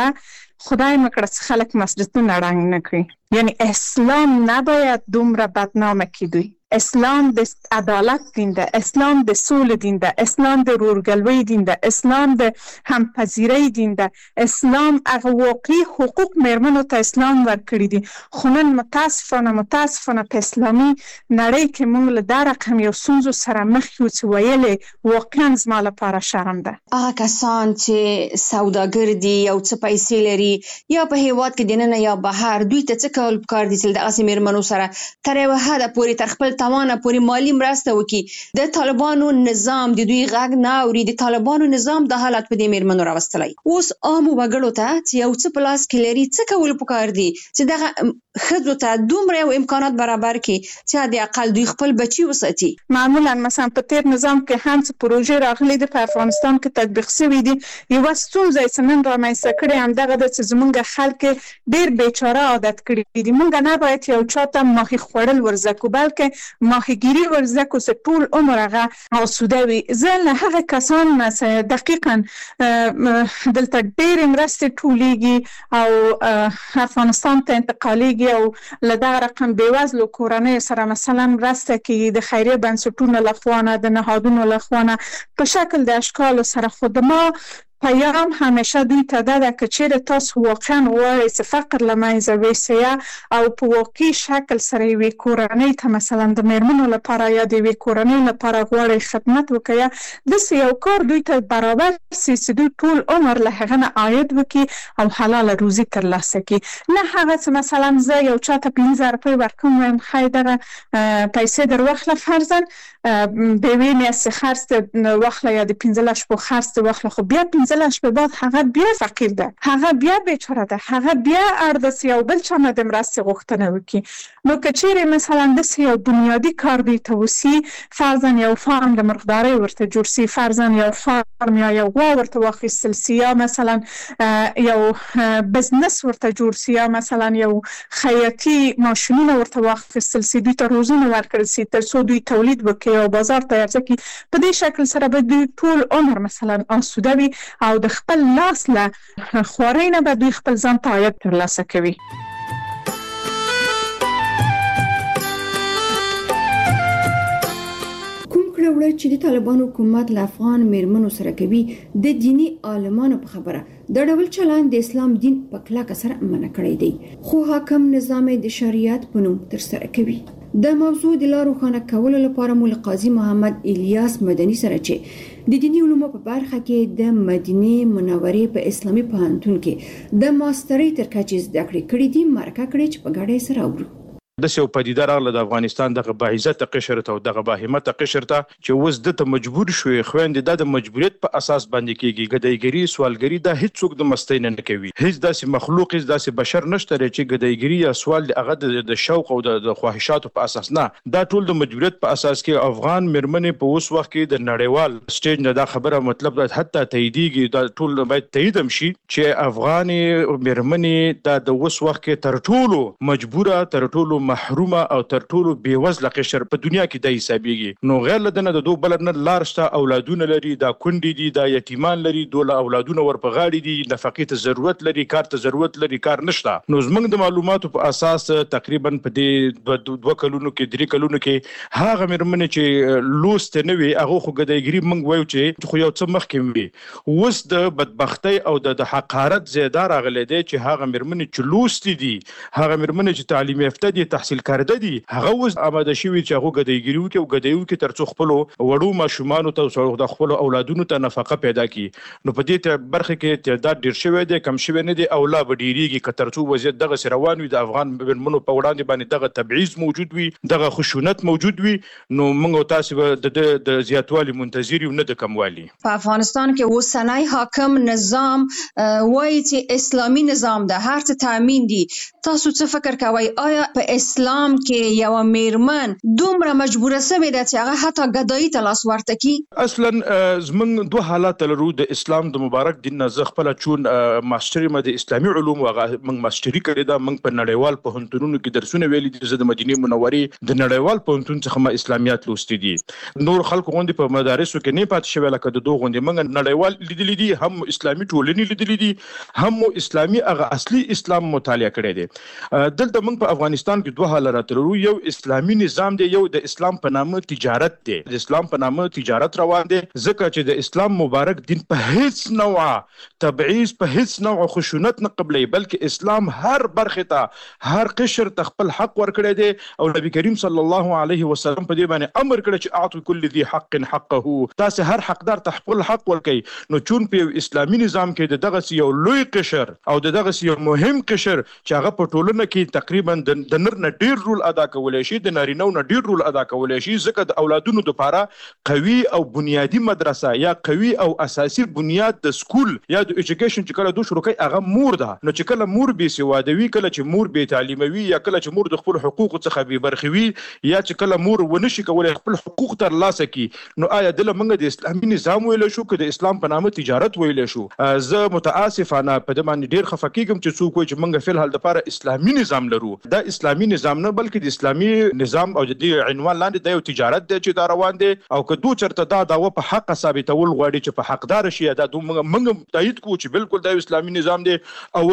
مکړه چې خلک مسجدونه ړنګ نه کړي. یعنی اسلام نباید دومره بدنامه کړي دوی. اسلام د عدالت دین ده، اسلام د سولې دین ده، اسلام د ورورګلوۍ دین ده، اسلام د همپذیرۍ دین ده، اسلام هغه واقعي حقوق مېرمنو ته اسلام ورکړي دي. خو نن متاسفانه په اسلامي نړۍ کې موږ له دا رقم یو ستونزو سره مخ یو چې ویلې واقعا زما لپاره شرم ده. هغه کسان چې سوداګر دي او څه پیسې لري یا په هېواد کې دننه یا بهر، دوی ته څه کول پکار دي چې دغسې مېرمنو سره تر یوه حده پورې تر خپل توانه پورې مالي مرسته وکړي؟ د طالبانو نظام د دوی غږ نه اوري، د طالبانو نظام د حالت په دې مېرمنو راوستلی. اوس عامو وګړو ته چې یو څه په لاس کې لري څه کول پکار دي چې دغه ښځو ته دومره یو امکانات برابر کړي چې د اقل دوی خپل بچي وساتي. معمولا مثلا په تېر نظام کې هم چې پروژې راغلي دي په افغانستان کې تطبیق شوي دي، یوه ستونزه یې چې نن رامنځته کړې همدغه ده چې زموږ خلک ډېر بیچاره عادت کړي دي. موږ نباید یو چا ته ماهي خوړل ور زده کړو، بلکې ماهیګیري ور زده کړو چې ټول عمر هغه آسوده وي. زه له هغه کسانو نه دقیقا دلته ډېرې مرستې ټولېږي او افغانستان ته انتقالېږي او له دغه رقم بېوزلو کورنیو سره مثلا مرسته کېږي د خیریه بنسټونو لخوا نه، د نهادونو لخوا نه، په شکل د اشکالو سره. خو د ما پیام همیشه دوی ته ده که چیرې تاسو واقعا غواړئ چې فقر له منځه یوسئ او په واقعي شکل سره یوې کورنۍ ته مثلا د مېرمنو لپاره یا د یوې کورنۍ لپاره غواړئ خدمت وکړئ، داسې یو کار دوی ته برابر سي چې دوی ټول عمر له هغه نه عاید وکړي او حلاله روزي ترلاسه کړي. نه هغه چې مثلا زه یو چا ته 15 روپۍ ورکوم وایم ښایي دغه پیسې در واخله فرضاً د یوې میاشتې خرڅ واخله یا د 15 شپو خرڅ واخله، خو بیا 15 شپې بعد هغه بیا فقیر ده، هغه بیا بیچاره ده، هغه بیا اړ ده چې یو بل چا نه د مرستې غوښتنه وکړي. نو که چیرې مثلا داسې یو بنیادي کار دوی ته وسي، فرضاً یو فارم د مرغدارۍ ورته جوړ سي، فرضاً یو فارم یا یو غوا ورته واخیستل سي، یا مثلا یو بزنس ورته جوړ سي، یا مثلا یو خیاطي ماشینونه ورته واخیستل سي، دوی ته روزونه ورکړل سي تر څو دوی تولید وکړي او بازار ته عرضه کړي. په دې شکل سره به دوی ټول عمر مثلا آسوده وي او د خپل لاس له خوارۍ نه به دوی خپل ځان ته عاید ترلاسه کوي. وړه چې د طالبانو حکومت له افغان مېرمنو سره کوي د دینی عالمانو په خبره د ډول چلند د اسلام دین په کلکه سره منع کړی دی، خو حاکم نظام د شریعت په نوم تر سره کوي. د موضوع د لارو خانه کولو لپاره مول قاضي محمد الیاس مدني سره چې د دیني علومو په برخه کې د مدینه منورې په اسلامي پوهنتون کې د ماسترۍ تر کچې زده کړې کړې دي مرکه کړې چې په ګډه سره اورو. د سیو پدیدار راغله د افغانستان دغه باعزت قشر ته او دغه باهمت قشر ته چې وز د ته مجبور شوې خويندې د مجبوریت په اساس باندې کیږي ګدایګری سوالګری د هیڅ څوک د مستین نه کوي. هیڅ داسې مخلوق هیڅ داسې بشر نشته چې ګدایګری یا سوال هغه د شوق او د خواهشاتو په اساس نه، دا ټول د مجبوریت په اساس کې افغان مرمنې په اوس وخت کې د نړیوال سټیج نه دا خبره مطلب د حتی تاییدیږي دا ټول باید تایید شي چې افغان مرمنې د اوس وخت کې تر ټولو مجبوره تر ټولو محرومه او تر ټولو بیوزله قشر په دنیا کې د حسابيږي. نو غیر لدنه د دوه بلد نه لار شته، اولادونه لري، دا کونډې دي، دا یتیمان لري، دوله اولادونه ور په غاړي دي، نفقې ته ضرورت لري، کار ته ضرورت لري، کار نشته. نو زمنګ د معلوماتو په اساس تقریبا په دې 2 کلونو کې 3 کلونو کې هغه مرمنې چې لوست نه وي هغه خو ګدایګری منګ وایو چې خو یو څه مخکې وي. اوس د بدبختی او د حقارت زیاده راغلي دي چې هغه مرمنې چې لوست دي، هغه مرمنې چې تعلیم یافته دي، تحصیل کارده دي، هغه اوس آماده شوي چې هغه ګدایګری وکړي او ګدایو کې ترڅو خپل وړو ماشومان ته د خپل اولادونو ته نفقه پیدا کړي. نو په دې برخه کې تعداد ډیر شوی دی، کم شوی نه دی او لا بډیریږي که ترڅو وضعیت دغه روان وي د افغان مرمنو په وړاندې باندې دغه تبعیض موجود وي، دغه خشونت موجود وي. نو موږ تاسو د زیاتوالي منتظر یو نه د کموالي. په افغانستان کې اوسنۍ حاکم نظام وایي چې اسلامي نظام د هر څه تامین دي. تاسو څه فکر کوئ؟ آیا په اسلام کې یو میرمن دومره مجبوره سوې ده چې هغه حتی ګدایي ته لاس ورته کی؟ اصلا زمونږ دوه حالات لرو. د اسلام د مبارک دین نه زه خپل چون ماستری د اسلامي علوم هغه موږ ماستری کړی دا، موږ په نړیوال پوهنتونونو کې درسونه ویلي دي. زه د مدینه منورې د نړیوال پوهنتون څخه ما اسلامیات لوستي دي. نور خلکو غونډې په مدارسو کې نه پاتې شوی لکه د دوه غونډې موږ نړیوال لیدلې دي، هم اسلامي ټولنې لیدلې دي، هم اسلامي هغه اصلي اسلام مطالعه کړی دی. دلته موږ په افغانستان کې دوه حالات لرو. یو اسلامي نظام دی، یو د اسلام په نامه تجارت دی. د اسلام په نامه تجارت روان دی ځکه چې د اسلام مبارک دین په هیڅ نوع تبعیض په هیڅ نوع خشونت نه قبلي، بلکې اسلام هر برخه ته هر قشر ته خپل حق ورکړی دی. او نبی کریم صلی الله علیه وسلم په دې باندې امر کړی چې اعطوا كل ذي حق حقه، تاسو هر حقدار ته خپل حق ورکړي. نو چون په اسلامي نظام کې دغه یو لوی قشر او دغه یو مهم قشر چې هغه په ټولنه کې تقریبا د نر نه ډیر رول ادا کولای شي، د نارینو نه ډیر رول ادا کولای شي، ځکه د اولادونو لپاره قوي او بنیادی مدرسه یا قوي او اساسي بنیاد د سکول یا د ایجوکیشن چې کله دوه شروع کوي هغه مور ده. نو چې کله مور به سوادوي، کله چې مور به تعلیموي، یا کله چې مور د خپل حقوق څخه به برخوي، یا چې کله مور ونشي کولای خپل حقوق تر لاسه کی، نو آیا د لمنګ د اسلامي نظام ویل شو که د اسلام په نامه تجارت ویل شو؟ زه متاسفانه په دې باندې ډیر خفه کیږم چې څوک وایي چې موږ فل حال لپاره اسلامي نظام لرو. دا اسلامي نظام نه بلکې د اسلامي نظام او د عنوان لاندې د یو تجارت دی چې دا روان دی. او که دوه چرته دا داوا په حق ثابتول غواړي چې په حقدار شي، دا موږ تایید کوو چې بالکل دا اسلامي نظام دی.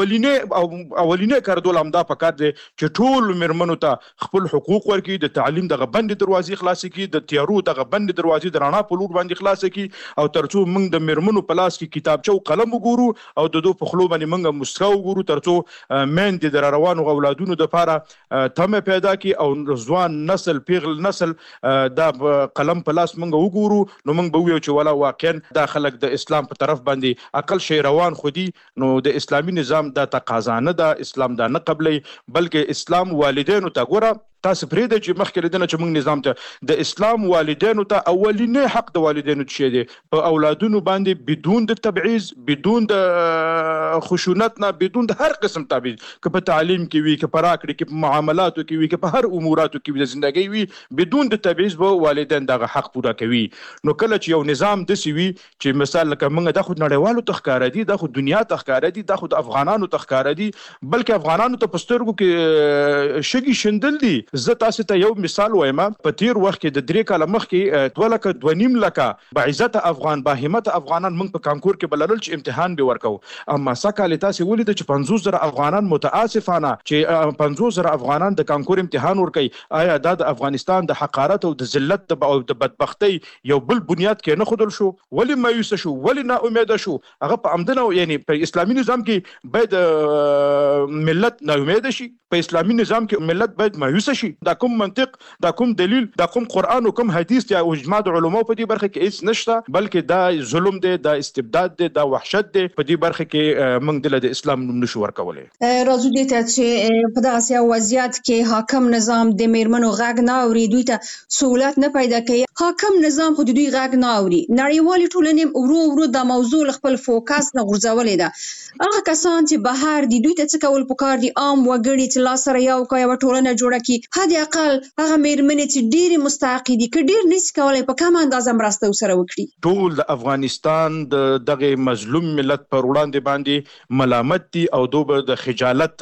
اولینه کاردول همدا پکار دی چې ټول مرمنو ته خپل حقوق ورکړي، د تعلیم دغه بند دروازې خلاص کړي، د تیارو دغه بند دروازې د رڼا په لور باندې خلاص کړي، او ترڅو موږ د مرمنو په لاس کې کتابچه او قلم وګورو او د دوه په خلو باندې موږ مسکا وګورو، ترڅو مېند د روانو اولادونو د لپاره تمه پیدا کی او ځوان نسل پیغل نسل دا قلم په لاس موږ وګورو. نو موږ به ویو چې ولا واقعا دا خلک د اسلام په طرف باندې عقل شي روان خودي. نو د اسلامي نظام دا تقاضا نه ده، اسلام دا نه قبلي، بلکې اسلام والدینو ته ګوره تاسو پرې د چې مخکې لدنه چې موږ نظام ته د اسلام والدینو ته اولینه حق د والدینو ته دی په اولادونو باندې بدون د تبعیض، بدون د خشونت نه، بدون د هر قسم تبعیض، که په تعلیم کې وي، که په راکړې کې، په معاملاتو کې وي، که په هر اموراتو کې وي، د ژوندۍ وي، بدون د تبعیض به والدین دغه حق پوره کوي. نو کله چې یو نظام داسې وي چې مثال لکه موږ د خود نړیوالو ته ښکاره دي، د خود دنیا ته ښکاره دي، د خود افغانانو ته ښکاره دي، بلکې افغانانو ته په سترګو کې شګي شندل دي. زه تاسو ته یو مثال وایم. په تیر وخت کې د 3 کال مخکې 2.5 لکه بعزت افغان باهمت افغانان موږ په کانکور کې بلل چې امتحان به ورکو. اما سکه تاسو ولید چې 50,000 افغانان متاسفانه چې 50,000 افغانان د کانکور امتحان ورکي. آیا دا د افغانستان د حقارت او د ذلت او د بدبختی یو بل بنیاد کې نه خودل شو؟ ولی مایوس شو؟ ولی نا امید شو؟ هغه په امدنه یعنی په اسلامي نظام کې باید ملت نا امید شي، په اسلامي نظام کې ملت باید مایوس نشي. دا کوم منطق، دا کوم دلیل، دا کوم قران او کوم حدیث یا اجماع د علماء په دې برخه کې هیڅ نشته، بلکې دا ظلم دی، دا استبداد دی، دا وحشت دی. په دې برخه کې موږ د اسلام نوم نشو ورکولای. راځو دې ته چې په داسې وضعیت کې حاکم نظام د میرمنو غږ نه اوري، دوی ته سہولت نه پیدا کوي. حاکم نظام خو دوی غږ نه اوري. نړیوالې ټولنې ورو د موضوع خپل فوکس نه غورځولې ده. هغه کسان چې بهر دي دوی ته څه کول پکار دي؟ عام وګړي چې لاس سره یو کوي او ټولنه جوړه کړي، حد اقل هغه میرمنې چې ډېرې مستحقې دي که ډېر نشي کولای په کومه اندازه مرسته ورسره وکړي. ټول د افغانستان د دغه مظلوم ملت پر وړاندې باندې ملامت دي او دوی د خجالت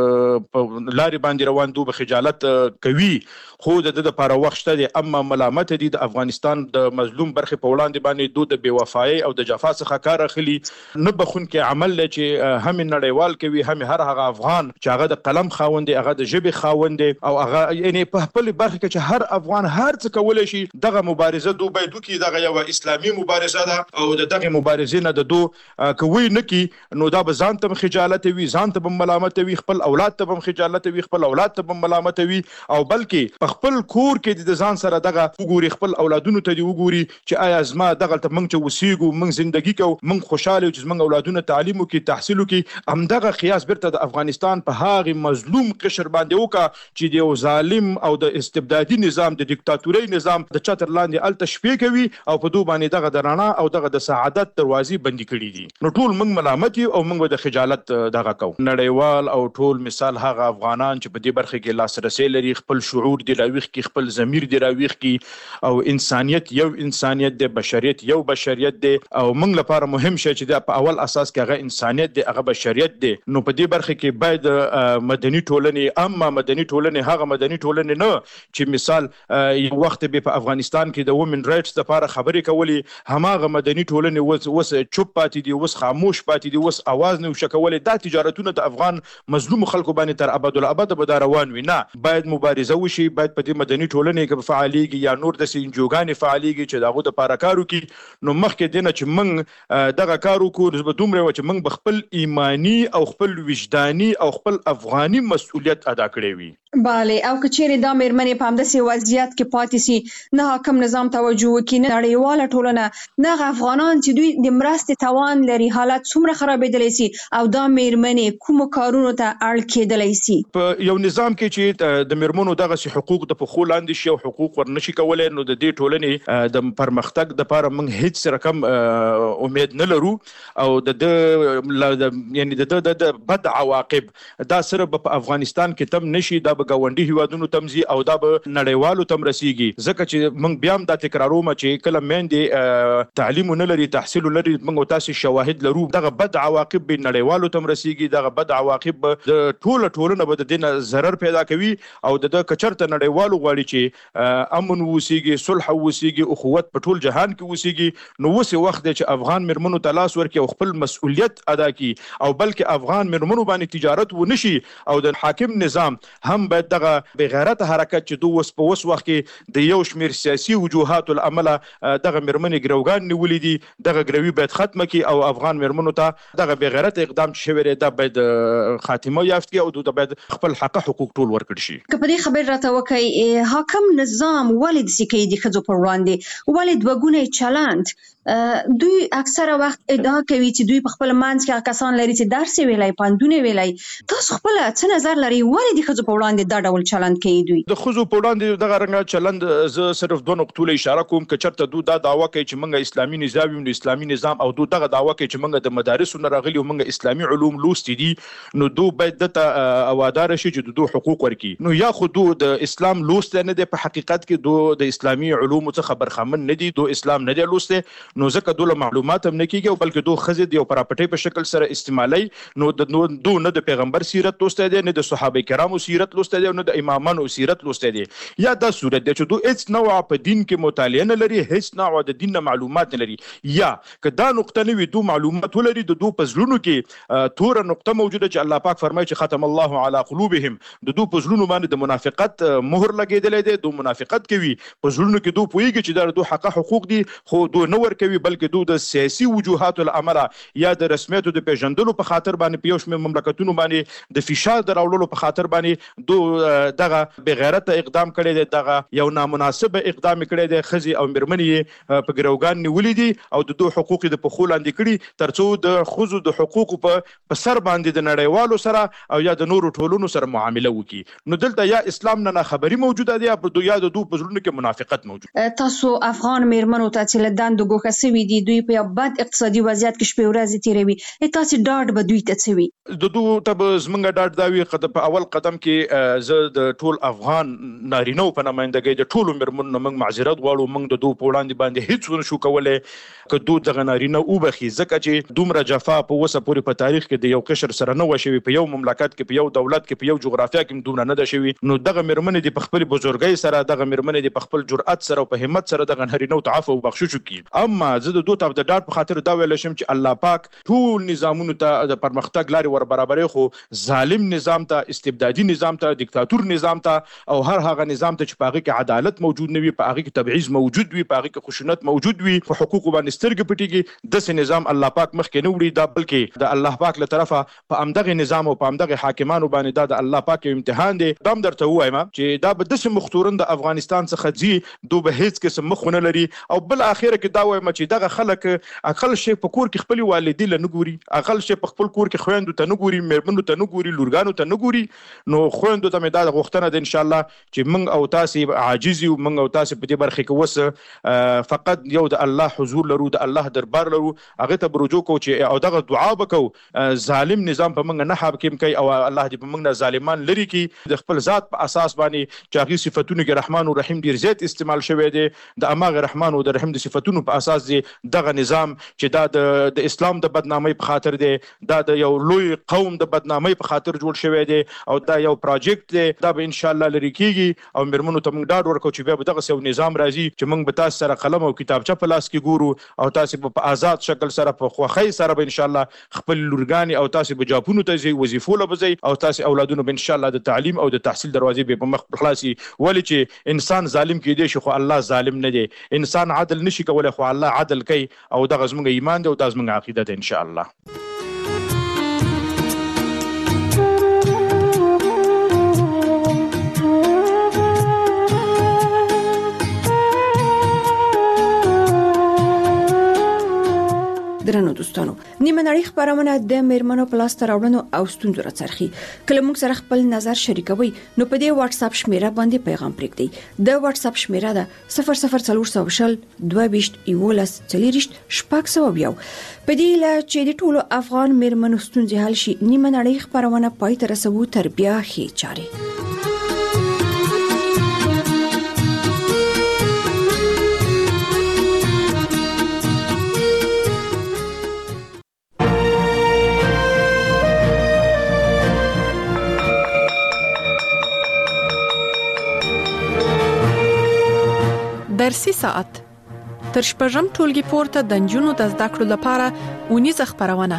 په لارې باندې روان، دوی به خجالت کوي، خو د لپاره وخت شته دي. اما ملامت دي د افغانستان د مظلوم برخه په وړاندې باندې دوی د بیوفایي او د جفا څخه کار اخلي. نه بخون کې عمل لري چې هم نړیوال کوي، هم هر هغه افغان چې هغه د قلم خاوند دی، هغه د ژبې خاوند دی، او هغه یعنی په خپل برخه کې چې هر افغان هر څه کولای شي. دغه مبارزه دوی باید وکړي، دغه یو اسلامي مبارزه ده او دغه مبارزې نه د دوی کوي نه کی نو دا به ځان ته خجالت وي، ځان ته ملامت وي، خپل اولاد ته خجالت وي، خپل اولاد ته ملامت وي، او بلکې په خپل کور کې د ځان سره دغه وګوري، خپل اولادونو ته دی وګوري چې آیا زما دغه ته موږ چې وسیګو، موږ ژوندۍ کوو، موږ خوشاله یو چې موږ اولادونه تعلیم وکړي، تحصیل وکړي. همدغه قیاس بیرته د افغانستان په هغه مظلوم قشر باندې وکړه چې د ظالم او د استبدادي نظام، د دیکتاتوري نظام د چتر لاندې الته شپې کوي او په دوی باندې دغه د رڼا او دغه د سعادت دروازې بندي کړي دي. نو ټول موږ ملامت یو او موږ د خجالت دغه کوو. نړیوال او ټول مثال هغه افغانان چې په دې برخه کې لاسرسي لري، خپل شعور دی راويخ کی، خپل ضمیر دی راويخ کی، او انسانیت یو انسانیت دی، بشریت یو بشریت دی، او موږ لپاره مهم شي چې په اول اساس کې هغه انسانیت دی، هغه بشریت دی. نو په دې برخه کې باید مدني ټولنې، اما مدني ټولنې هغه مدني ټولنې نه چې مثال یو وخت به په افغانستان کې د وومن رائټس لپاره خبرې کولې، هماغه مدني ټولنې وس چوپ پاتې دي، وس خاموش پاتې دي، وس आवाज نه وشکولې. دا تجارتونه د افغان مظلوم خلکو باندې تر ابد به روان وي. نه، باید مبارزه وشي، باید په دې مدني ټولنې کې فعاليږي یا نور د سنجوګانې فعاليږي چې دغه د لپاره کار وکړي. نو مخکې دینه چې موږ دغه کار وکړو، زه دومره و چې موږ بخپل ایمانی او خپل وجداني او خپل افغاني مسؤلیت ادا کړی وي. bale او کچېرې دا میرمنې په همداسې وضعیت کې پاتې سي، نه حاکم نظام توجه وکړي، نه نړیواله ټولنه، نه افغانان چې دوی د مرستې توان لري، حالت څومره خرابېدلی سي او دا میرمنې کومو کارونو ته اړ کېدلی سي. په یو نظام کې چې د میرمنو دغه حقوق د پخو لاندې شي او حقوق ورنشي کولای، نو د دې ټولنې د پرمختګ لپاره موږ هیڅ رقم امید نه لرو، او یعنی د بد عواقب دا صرف په افغانستان کې تم نشي، دا به ګاونډي هیوادونو تمزي او دا به نړیوالو تم رسیږي. ځکه چې موږ بیا هم دا تکراروم چې کله میندې تعلیم نه لري، تحصیل لري، موږ تاسو شواهد لرو، دغه بد عواقب به نړیوالو تم رسیږي، دغه بد عواقب به د ټولنه به د دې ضرر پیدا کوي. او د کچرته نړیوالو غواړي چې امن وسیږي، صلح وسیږي، اخوت په ټول جهان کې وسیږي. نو اوس وخت دی چې افغان میرمنو ته لاس ورکړي او خپل مسؤلیت ادا کړي، او بلکې افغان میرمنو باندې تجارت ونشي. او د حاکم نظام هم باید دغه بغیرت حرکت چې دوی په اوس وخت کې د یو شمیر سیاسي وجوهات العمل دغه میرمنې ګروګان نیولې دي، دغه ګروي باید ختمه کړي او افغان میرمنو ته دغه بغیرت اقدام چې شوی دی باید خاتمه یافت کړي او دوی باید خپل حق حقوق ټول ورکړي شي. که په دې خبر راته وکړي حاکم نظام ولې داسې کوي د ښځو پر وړاندې، ولې دوه ګونی چلند؟ دوی اکثره وخت ادعا کوي چې دوی په خپل منځ کې کسان لري چې درس ویلای، پاندونه ویلای. تاسو خپل څه نظر لري ولې د ښځو په وړاندې دا ډول چلند کوي؟ دوی د ښځو په وړاندې دغه رنګه چلند زه صرف دوه نقطو له اشاره کوم. که چېرته دوی دا دعوه کوي چې موږ اسلامي نظام یو، اسلامي نظام، او دوی دغه دعوه کوي چې موږ د مدارسو نه راغلي او موږ اسلامي علوم لوستي دي، نو دوی باید دته اوادار شي چې دوی حقوق ورکړي. نو یا خو دوی د اسلام لوست نه دي، په حقیقت کې دوی د اسلامي علوم څخه برخمن نه دي، دوی اسلام نه دي لوسته، نو ځکه دوی معلومات هم نه کیږي، او بلکې دوی خزې دی او پراپټي په شکل سره استعمالي. نو دوی نه د پیغمبر سیرت لوسته دي، نه د صحابه کرامو سیرت لوسته دي، نه د امامانو سیرت لوسته دي. یا دا صورت دی چې دوی هیڅ نوع په دین کې مطالعه نه لري، هیڅ نوع د دین معلومات نه لري. یا که دا نقطه نه وي دوی معلومات ولري، د دوی په زړونو کې توره نقطه موجوده چې الله پاک فرمایي چې ختم الله علی قلوبهم، د دوی په زړونو باندې د منافقت مهر لګیدلی دی، دوی منافقت کوي، په زړونو کې دوی پوهیږي چې دا دوی حق حقوق دي خو دوی نه ورکوي. کوي بلکې دوی د سیاسي وجوهاتو له امله یا د رسمیتو د پیژندلو په خاطر باندې په یو شمېر مملکتونو باندې د فشار د راوړلو په خاطر باندې دوی دغه بغیرته اقدام کړی دی، دغه یو نامناسبه اقدام کړی دی. ښځې او مېرمنې په ګروګان نیولي دي او د دوی حقوق د پښو لاندې کړي تر څو د ښځو د حقوقو په سر باندې د نړیوالو سره او یا د نورو ټولنو سره معامله وکړي. نو دلته یا اسلام نه خبري موجوده دی یا د دوی په زړونو کې منافقت موجود. تاسو افغان میرمنو ته چې له دندو ګوښه سوي دي، دوی په یو بد اقتصادي وضعیت کې شپې ورځې تېروي، تاسو ډاډ به دوی ته څه وي؟ د دوی ته به زموږ ډاډ دا وي په اول قدم کې زه د ټول افغان نارینهو په نمایندګۍ د ټولو میرمنو نه موږ معذرت غواړو. موږ د دوی په وړاندې باندې هیڅ ونه شو کولی که دوی دغه نارینه وبخي، ځکه چې دومره جفا په اوسه پورې په تاریخ کې د یو قشر سره نه وه شوې، په یو مملکت کې، په یو دولت کې، په یو جغرافیه کې دومره نه ده شوې. نو دغه میرمنې دي په خپل بزرګۍ سره، دغه میرمنې دي په خپل جرأت سره او په همت سره دغه نارینهو ته عفو او بخشش وکړي. اما زه د دوی ته د ډاډ په خاطر دا ویلی شم چې الله پاک ټول نظامونو ته د پرمختګ لارې ور برابروي، خو ظالم نظام ته، استبدادي نظام ته، دیکتاتور نظام ته او هر هغه نظام ته چې په هغې کې عدالت موجود نه وي، په هغې کې تبعیض موجود وي، په هغې کې خشونت موجود وي، په حقوقو باندې سترګې پټېږي، داسې نظام الله پاک مخکې نه وړي. دا بلکې د الله پاک له طرفه په همدغې نظام او په همدغې حاکمانو باندې دا د الله پاک یو امتحان دی. دا هم درته ووایم چې دا به داسې مختورن د افغانستان څخه ځي، دوی به هېڅ قسم مخ ونه لري. او بل اخره کې دا وایم چې دغه خلک اقل شی په کور کې خپلې والدې له نه ګوري، اقل شی په خپل کور کې خویندو ته نه ګوري، مېرمنو ته نه ګوري، لورګانو ته نه ګوري. نو خویندو ته مې دا غوښتنه ده انشاءالله چې موږ او تاسې عاجز یو، موږ او تاسې په دې برخې کې اوس فقط یو د الله حضور لرو، د الله دربار لرو، هغې ته به رجوع کوو چې او دغه دعا به کوو ظالم نظام په موږ نه حاکم کوي او الله دې په موږ نه ظالمان لرې کړي. د خپل ذات په اساس باندې چې هغې صفتونو کې رحمان او رحیم ډېر زیات استعمال شوی دی، د هماغه رحمان او د رحیم د صفتونو په اساس دی دغه نظام چې دا د اسلام د بدنامۍ په خاطر دی، دا د یو لوی قوم د بدنامۍ په خاطر جوړ شوی دی او دا یو پروجیکټ دی. دا به انشاءالله لرې کېږي او مېرمنو ته موږ ډاډ ورکوو چې بیا به دغسې یو نظام راځي چې موږ به تاسو سره قلم او کتابچه په لاس کې ګورو او تاسو به په آزاد شکل سره په خوښۍ سره به انشاءالله خپل لورګانې او تاسو به جاپونو ته ځئ، وظیفو له به ځئ او تاسو اولادونو به انشاءالله د تعلیم او د تحصیل دروازې به په مخ خلاصي. ولې چې انسان ظالم کېدی شي خو الله ظالم نه دی، انسان عدل نشي کولی خو الله عدل کوي او دغه زموږ ایمان دی او دا زموږ عقیده ده انشاءالله. درنو دوستانو، نیمه نړۍ خبرونه د میرمنو په لاس راوړنو او ستونزو راڅرخي. کله موږ سره خپل نظر شریکوي نو په دې واتس اپ شمیره باندې پیغام پرېږدئ. د واتس اپ شمیره ده 00400 22 11 40 600. په دې لا چې د ټولو افغان میرمنو ستونزې حل شي، نیمه نړۍ خبرونه پای ته رسوو تر بیا ښې چارې. درسي ساعت تر شپږم ټولګي پورته د نجونو د زده کړو لپاره اونیزه خبرونه.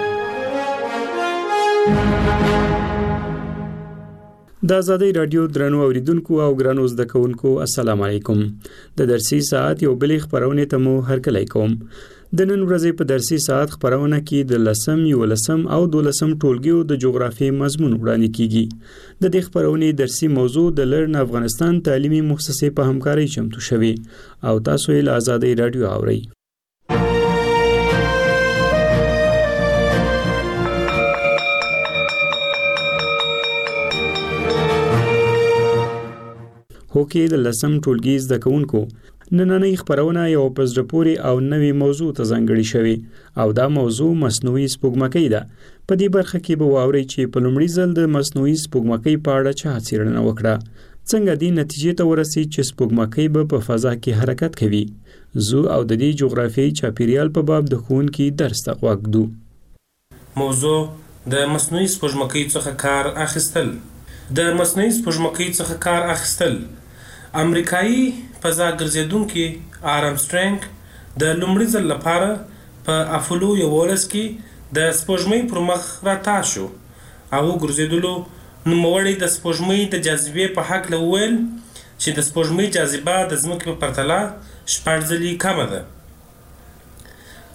د ازادۍ رادیو درنو اوریدونکو او ګرانو زده کوونکو السلام علیکم. د درسي ساعت یو بلې خبرونه ته مو هرکلی کوم. د نن ورځې په درسي ساعت خبرونه کې د 10 11 او 12 ټولګیو د جغرافیې مضمون وړاندې کیږي. د دې خبرونې درسي موضوع د لرن افغانستان تعلیمي مؤسسې په همکارۍ چمتو شوی او تاسو یې له ازادۍ رادیو اورئ. هوکې د 10 ټولګي زده کوونکو نننۍ خبرونه یو پزړه پورې او نوې موضوع ته ځانګړې شوې او دا موضوع مصنوعي سپوږمکۍ ده. په دې برخه کې به واورئ چې په لومړي ځل د مصنوعي سپوږمکۍ په اړه چا څېړنه وکړه، څنګه دې نتیجې ته ورسېد چې سپوږمکۍ به په فضا کې حرکت کوي. زو او د دې جغرافیایي چاپیریال په باب د ښوونکي درس ته غوږ ږدو. موضوع د مصنوعي سپوږمکۍ څخه کار اخیستل. د مصنوعي سپوږمکۍ څخه کار اخیستل امریکایي فضا ګرځېدونکي آرمسټرنګ د لومړي ځل لپاره په اپولو 11 کې د سپوږمۍ پر مخ راتاو شو او ګرځېدلو نوموړی د سپوږمۍ د جاذبې په هکله وویل چې د سپوږمۍ جاذبه د ځمکې په پرتله 6 ځلې کمه ده.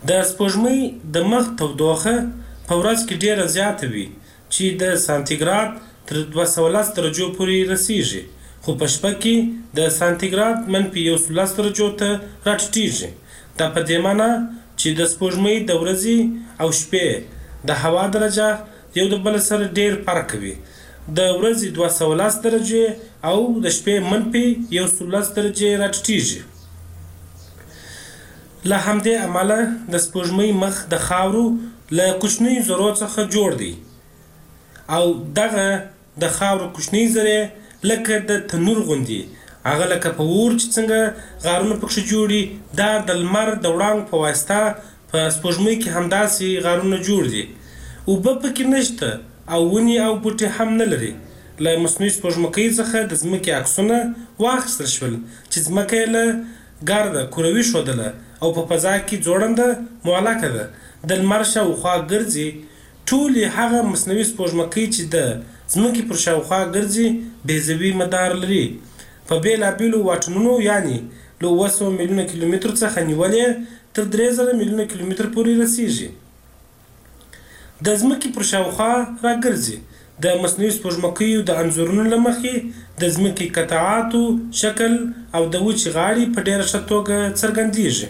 د سپوږمۍ د مخ تودوخه په ورځ کې ډیره زیاته وي چې د سانتیګراد تر 210 درجو پورې رسیږي، خو په شپه کې د سانتیګراد منفي 11 درجو ته راټیټیږي. دا په دې معنی چې د سپوږمۍ د ورځې او شپې د هوا درجه یو د بل سره ډیر فرق کوي. د ورځې 210 درجې او د شپې منفي 11 درجې راټیټیږي. له همدې امله د سپوږمۍ مخ د خاورو له کوچنیو ذرو څخه جوړ دی او دغه د خاورو کوچنۍ ذرې لکه د تنور غوندې هغه لکه په اور چې څنګه غارونه پکښې جوړي، دا د لمر د وړانګو په واسطه په سپوږمۍ کې همداسې غارونه جوړ دي. اوبه پکې نشته او ونې او بوټي هم نه لري. له مصنوعي سپوږمکۍ څخه د ځمکې عکسونه واخیستل شول چې ځمکه یې له ګرده کروي ښودله او په فضا کې ځوړنده معلقه ده، د لمر شاوخوا ګرځي. ټولې هغه مصنوعي سپوږمکۍ چې د ځمکې پر شاوخوا ګرځي بیضوي مدار لري. په بېلابېلو واټنونو یعنې له 700 میلیونه کیلومترو څخه نیولې تر 3000 میلیونه کیلومتر پورې رسیږي. د ځمکې پر شاوخوا راګرځي. د مصنوعي سپوږمکیو د انځورونو له مخې د ځمکې قطعاتو شکل او د وچې غاړې په ډېره ښه توګه څرګندېږي.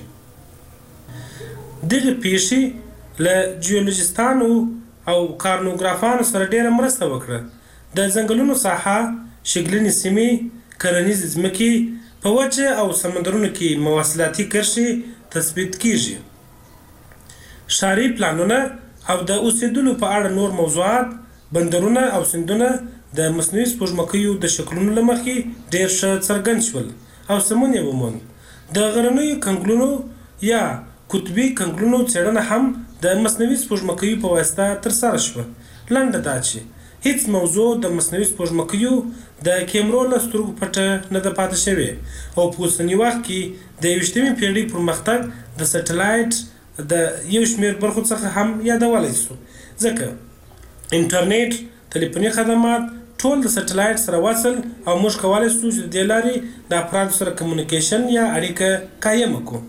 دغې پیښې له جیولوجستانو او کارنوګرافانو سره ډېره مرسته وکړه. د ځنګلونو ساحه، شګلنې سیمې، کرنیزې ځمکې، په وچه او سمندرونو کې مواصلاتي کرښې تثبیت کیږي. ښاري پلانونه او د اوسېدلو په اړه نور موضوعات، بندرونه او سیندونه د مصنوعي سپوږمکیو د شکلونو له مخې ډېر ښه څرګند شول او سمون یې وموند. د غرنیو کنګلونو یا قطبي کنګلونو څېړنه هم د مصنوعي سپوږمکیو په واسطه ترسره شوه. لنډه دا چې هیڅ موضوع د مصنوعي سپوږمکیو د کیمرو له سترګو پټه نه ده پاتې شوې او په اوسني وخت کې د 21مې پیړۍ پرمختګ د سټلایټ د یو شمېر برخو څخه هم یادولی شو، ځکه انټرنیټ، تلیفوني خدمات ټول د سټلایټ سره وصل او موږ کولی شو چې د دې لارې د افرادو سره کمیونیکیشن یا اړیکه قایمه کړو.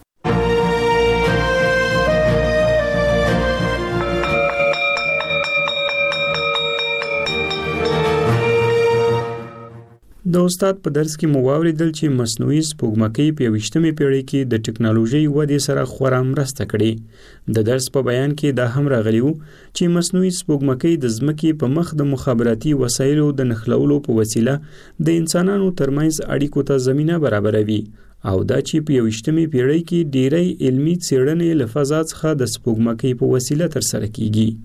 د استاد په درس کې مو واوریدل چې مصنوعي سپوږمکۍ په 21مې پیړۍ کې د ټکنالوژۍ ودې سره خورا مرسته کړې. د درس په بیان کې دا هم راغلی و چې مصنوعي سپوږمکۍ د ځمکې په مخ د مخابراتي وسایلو د نښلولو په وسیله د انسانانو ترمنځ اړیکو ته زمینه برابروي او دا چې په 21مې پیړۍ کې ډېری علمي څېړنې له فضا څخه د سپوږمکۍ په وسیله ترسره کیږي.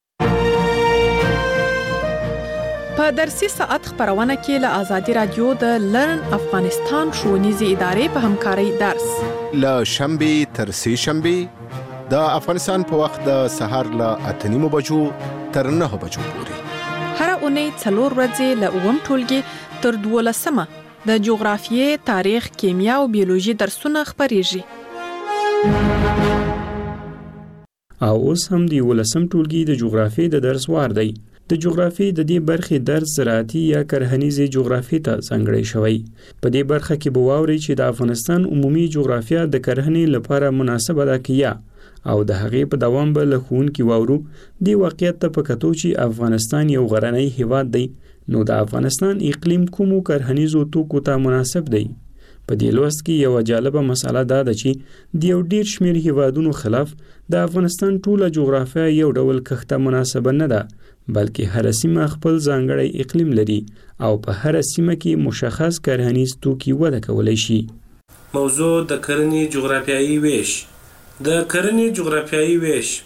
په درسي ساعت خبرونه کې له آزادي رادیو د لرن افغانستان ښوونیزې ادارې په همکارۍ درس له شنبه تر سه شنبه د افغانستان په وخت د سهار له 8:30 بجو تر 9 بجو پورې هر اونۍ 4 ورځې له 9 ټولګي تر 12 د جغرافیې، تاریخ، کیمیا او بیولوژي درسونه خبريږي. او اوس هم د 11 ټولګي د جغرافیې د درس وار دی. د جغرافیې د دې برخې درس زراعتي یا کرهنیزې جغرافیې ته ځانګړی شوی. په دې برخه کې به واورئ چې د افغانستان عمومي جغرافیه د کرهنې لپاره مناسبه ده که یا، او د هغې په دوام به له ښوونکي واورو دې واقعیت ته په کتو چې افغانستان یو غرنی هیواد دی، نو د افغانستان اقلیم کومو کرهنیزو توکو ته مناسب دی. په دې لوست کې یو جالبه مسله دا ده چې د یو ډیر شمیر هیوادونو خلاف د افغانستان ټوله جغرافیه یو ډول کښته مناسبه نه ده، بلکې هر سیمه خپل ځانګړی اقلیم لري او په هر سیمه کې مشخص کرهنیز توکي وده کولی شي. موضوع د کرنې جغرافیایي ویش. د کرنې جغرافیایي ویش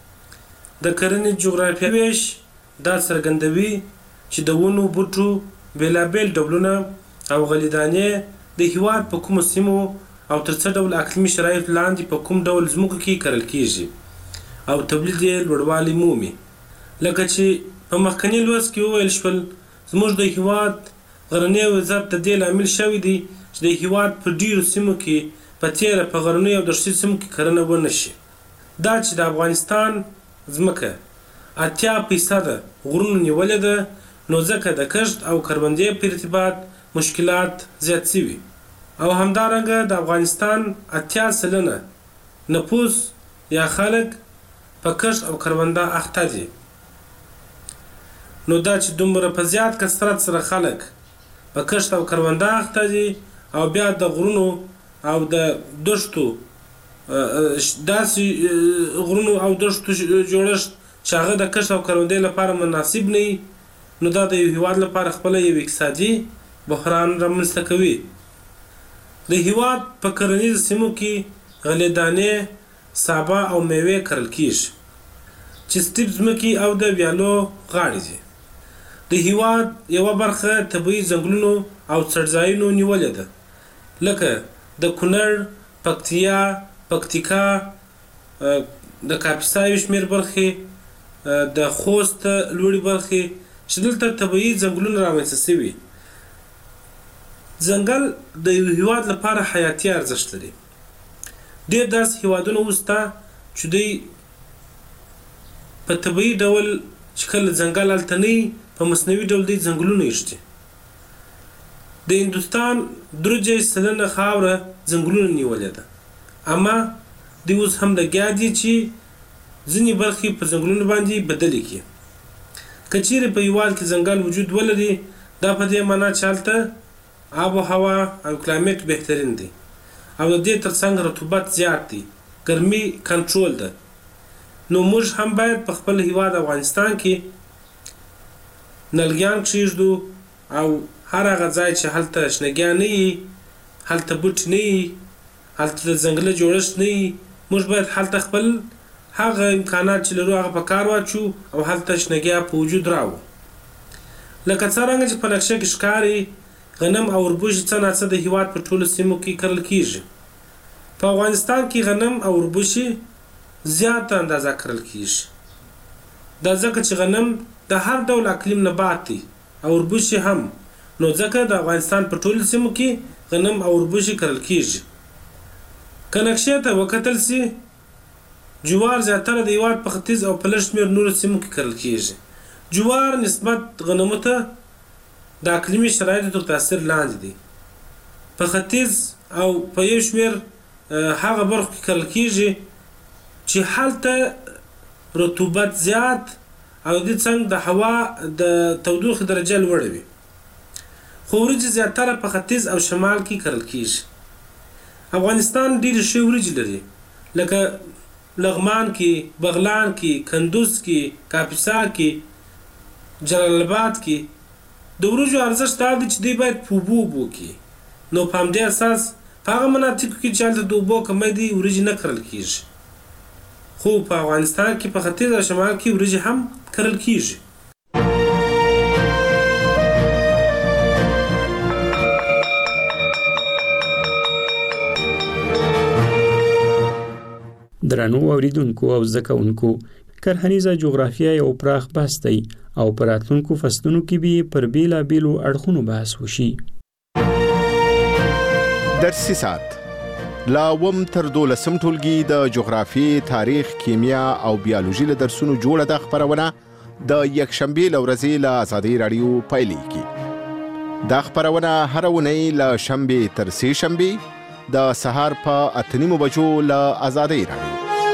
دا څرګندوي چې د ونو بوټو بېلابېل ډولونه او غلیدانې د هیواد په کومو سیمو او تر څه ډول اقلیمي شرایطو لاندې په کوم ډول ځمکو کې کرل کیږي او تولید یې لوړوالی مومي. لکه چې په مخکني لوست کې وویل شول، زموږ د هیواد غرنی وضعیت د دې لامل شوی دی چې د هیواد په ډیرو سیمو کې په تیره په غرنیو او دښتي سیمو کې کرنه ونه شي. دا چې د افغانستان ځمکه 80% غرونو نیولې ده، نو ځکه د کښت او کروندې په ارتباط مشکلات زیات شوي او همدارنګه د افغانستان 80% نفوس یا خلک په کښت او کرونده اخته دي. نو دا چې دومره په زیات کثرت سره خلک په کښت او کرونده اخته دي او بیا د غرونو او د دښتو داسې غرونو او دښتو جوړښت چې هغه د کښت او کروندې لپاره مناسب نه وي، نو دا د یو هیواد لپاره خپله یو اقتصادي بحران رامنځته کوي. د هیواد په کرنیزو سیمو کې غلې دانې، سابه او میوې کرل کیږي چې سټیپ ځمکې او د ویالو غاړې دي. د هیواد یوه برخه طبیعي ځنګلونو او څړځایونو نیولې ده، لکه د کونړ، پکتیا، پکتیکا، د کاپیسا یو شمېر برخې، د خوست لوړې برخې چې دلته طبیعي ځنګلونه رامنځته شوي. ځنګل د یو هیواد لپاره حیاتي ارزښت لري. ډېر داسې هیوادونه اوس شته چې دوی په طبیعي ډول چې کله ځنګل هلته نه وي، په مصنوعي ډول دوی ځنګلونه ایږدي. د هندوستان 3% خاوره ځنګلونه نیولې ده، اما دوی اوس هم لګیا دي چې ځینې برخې په ځنګلونو باندې بدلې کړي. که چیرې په هیواد کې ځنګل وجود ولري، دا په دې معنا چې هلته آب و هوا او کلایمټ بهترین دی او د دې ترڅنګ رطوبت زیات دی، ګرمي کنټرول ده. نو موږ هم باید په خپل هیواد افغانستان کې نلګیان کښېږدو او هر هغه ځای چې هلته شنهګیان نه وي، هلته بوټي نه وي، هلته د ځنګله جوړښت نه وي، موږ باید هلته خپل هغه امکانات چې لرو هغه په کار واچو او هلته شنهګیا په وجود راوړو. لکه څرنګه چې په نقشه کې ښکاري، غنم او وربوشي څه ناڅه د هیواد په ټولو سیمو کې کرل کیږي. په افغانستان کې غنم او وربوشي زیاته اندازه کرل کیږي. دا ځکه چې غنم د هر ډول اقلیم نبات دی او وربوشي هم، نو ځکه د افغانستان په ټولو سیمو کې غنم او وربوشي کرل کیږي. که نقشې ته وکتل سي، جوار زیاتره د هیواد په ختیځ او په لږ شمېر نورو سیمو کې کرل کیږي. جوار نسبت غنمو ته د اقلیمي شرایطو تر تاثیر لاندې دی. په ختیځ او په یو شمېر هغه برخو کې کرل کیږي چې هلته رطوبت زیات او د څنګ د هوا د تودوخې درجه لوړه وي. خو وریجې زیاتره په ختیځ او شمال کې کرل کیږي. افغانستان ډېرې ښې وریجې لري، لکه لغمان کې، بغلان کې، کندوز کې، کاپیسا کې، جلال آباد کې. د وریجو ارزښت دا دی چې دوی باید په اوبو وکړي. نو په همدې اساس په هغه مناطقو کې چې هلته د اوبو کمی دی، وریجې نه کرل کیږي. خو په افغانستان کې په ختیځ او شمال کې وریجې هم کرل کیږي. درنو اوریدونکو او زده کوونکو، کرهنیزه جغرافیه یو پراخ بحث دی او په راتلونکو فصلونو کې به پر بیلابیلو اړخونو بحث وشي. درسي ساعت لا وم تر 12 ټولګي د جغرافیې، تاریخ، کیمیا او بیولوژي له درسونو جوړه د خبرونه د یکشنبه لورځي له آزادۍ رادیو پایلیږي. دا خبرونه هر ونې له شنبه تر سه شنبه د سهار په 8:30 بجو له آزادۍ رادیو.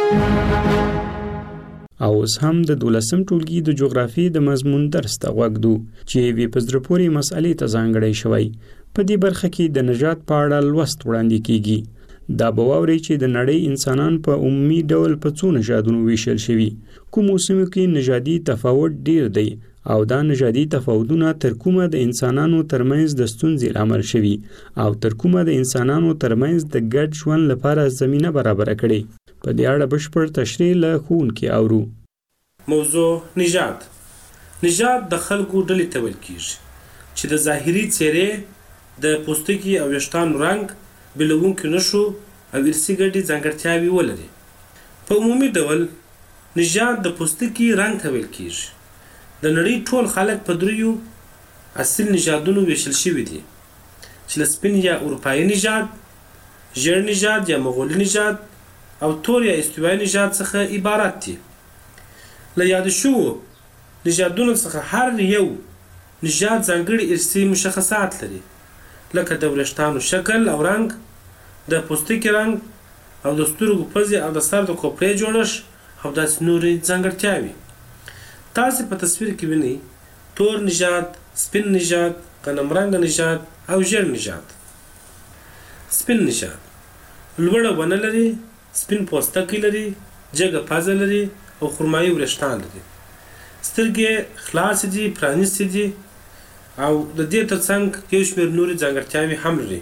او اوس هم د 12 ټولګي د جغرافیې د مضمون درس ته غوږدو چې وی په زړه پورې مسالې ته ځانګړی شوی. په دې برخه کې د نژاد په اړه لوست وړاندې کیږي. دا به واوري چې د نړۍ انسانان په عمومي ډول په څو نژادونو ویشل شوي، کوم موسمو کې نژادي تفاوت ډیر دی او دا نژادي تفاوتونه تر کومه د انسانانو ترمنځ د ستونزې لامل شوي او تر کومه د انسانانو ترمنځ د ګډ ژوند لپاره زمينه برابر کړي. په دې اړه بشپړ تشریح له ښوونکي اورو. موضوع نژاد. نژاد د خلکو ډلې ته ویل کیږي چې د ظاهري څېرې، د پوستکي او ویښتانو رنګ، بېلونکي نښو او ارثي ګډې ځانګړتیاوې ولري. په عمومي ډول نژاد د پوستکي رنګ ته ویل کیږي. د نړۍ ټول خلک په دریو اصل نژادونو ویشل شوي دي چې له سپین یا اروپایي نژاد، ژیړ نژاد یا مغولي نژاد او تور یا استوایي نژاد څخه عبارت دي. له یاد شوو نژادونو څخه هر یو نژاد ځانګړي ارثي مشخصات لري، لکه د وریښتانو شکل او رنګ، د پوستکي رنګ، او د سترګو پزې او د سر د کوپړې جوړښت او داسې نورې ځانګړتیاوې. تاسې په تصویر کې وینئ تور نژاد، سپین نژاد، غنم رنګه نژاد او ژیړ نژاد. سپین نژاد لوړه ونه لري، سپین پوستکی لري، جګه پزه لري او خرمایي وریښتان لري. سترګې خلاصې دي، پرانیستې دي او د دې ترڅنګ یو شمېر نورې ځانګړتیاوې هم لري.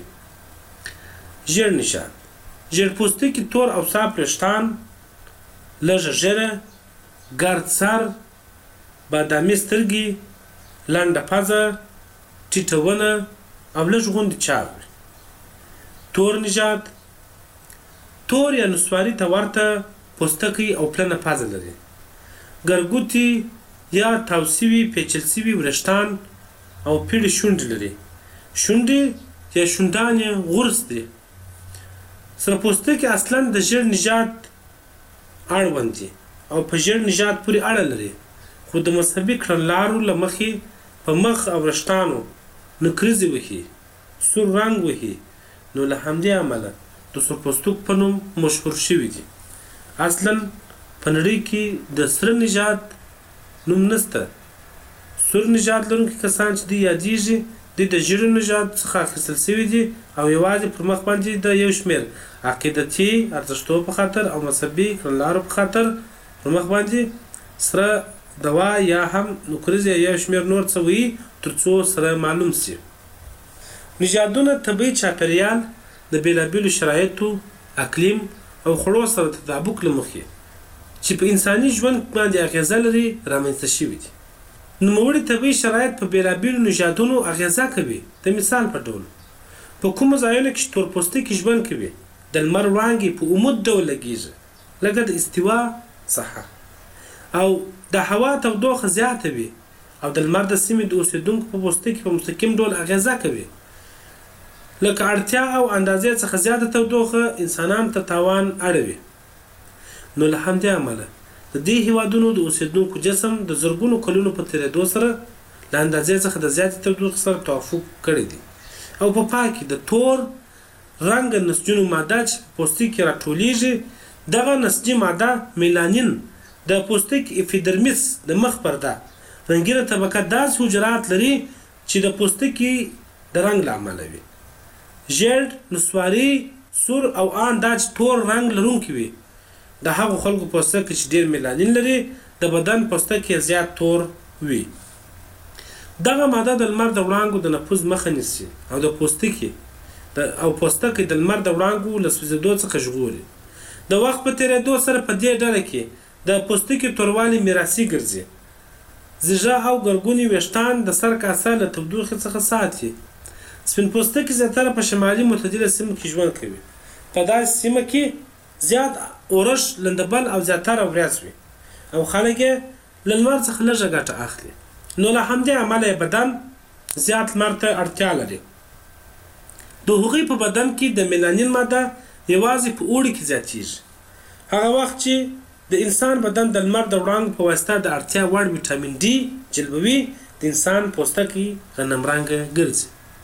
ژیړ نژاد ژیړ پوستکي، تور او صاف وریښتان، لږه ږیره، ګرد سر، بادامي سترګې، لنډه پزه، ټیټه ونه او لږ غوندې چاغ وي. تور نژاد تور یا نسواري ته ورته پوستکی او پلنه پزه لري. ګرګوتي یا تاو سوي پیچل سوي وریښتان او پیړې شونډې لري. شونډې یا شونډان یې غورس دي. سره پوستکی اصلا د ژیړ نژاد اړوند دي او په ژیړ نژاد پورې اړه لري، خو د مذهبي کړنلارو له مخې په مخ او وریښتانو نکریزې وهي، سور رنګ وهي، نو له همدې امله د سور پوستک په نوم مشهور شوي دي. اصلا په نړۍ کې د سره نژاد نوم نشته. سور نژاد لرونکي کسان چې دوی یادیږي دوی د ژیړ نژاد څخه اخیستل شوي دي او یوازې پر مخ باندې د یو شمېر عقیدتي ارزښتو په خاطر او مذهبي کړنلارو په خاطر پر مخ باندې سره دوا یا هم نکریز یا یو شمېر نور څه وي تر څو سره معلوم شي. نژادونه طبیعي چاپیریال د بېلابېلو شرایطو، اقلیم او خوړو سره تطابق له مخې چې په انساني ژوند باندې اغیزه لري رامنځته شوي دي. نوموړي طبیعي شرایط په بېلابېلو نژادونو اغیزه کوي. د مثال په ډول په کومو ځایونو کې چې تور پوستکي ژوند کوي د لمر وړانګې په عمود ډول لګیږي لکه د استوا ساحه، او د هوا تودوخه زیاته وي او د لمر د سیمې د اوسېدونکو په پوستکي په مستقیم ډول اغیزه کوي. لکه اړتیا او اندازې څخه زیاته تودوخه انسانانو ته تاوان اړوي. نو له همدې امله د دې هیوادونو د اوسېدونکو جسم د زرګونو کلونو په تېرېدو سره له اندازې څخه د زیاتې تودوخې سره توافق کړی دی او په پای کې د تور رنګ نسجونو ماده چې په پوستکي راټولیږي، دغه نسجي ماده میلانین د پوستکي اپیډرمیس د مخ پرده رنګینه طبقه داسې حجرات لري چې د پوستکي د رنګ له امله وي. ژیړ، نسواري، سور او ان دا چې تور رنګ لرونکي وي د هغو خلکو پوستکي چې ډېر میلانین لري د بدن پوستکي زیات تور وي. دغه ماده د لمر د وړانګو د نفوذ مخه نیسي او پوستکي د لمر د وړانګو له سوځېدو څخه ژغوري. د وخت په تېرېدو سره په دې ډله کې د پوستکي توروالی میراثي ګرځي. زیږه او ګرګوني ویښتان د سر کاسه له تودوخې څخه ساتي. سپین پوستکي زیاتره په شمالي معتدله سیمو کې ژوند کوي. په داسې سیمه کې زیات اورښت، لندبل او زیاتره وریځ وي او خلک یې له لمر څخه لږه ګټه اخلي. نو له همدې امله یې بدن زیات لمر ته اړتیا لري. د هغوی په بدن کې د میلانین ماده یوازې په اوړي کې زیاتیږي. هغه وخت چې د انسان بدن د لمر د وړانګو په واسطه د اړتیا وړ ویټامین ډي جلبوي، د انسان پوستکی غنم رنګه ګرځي.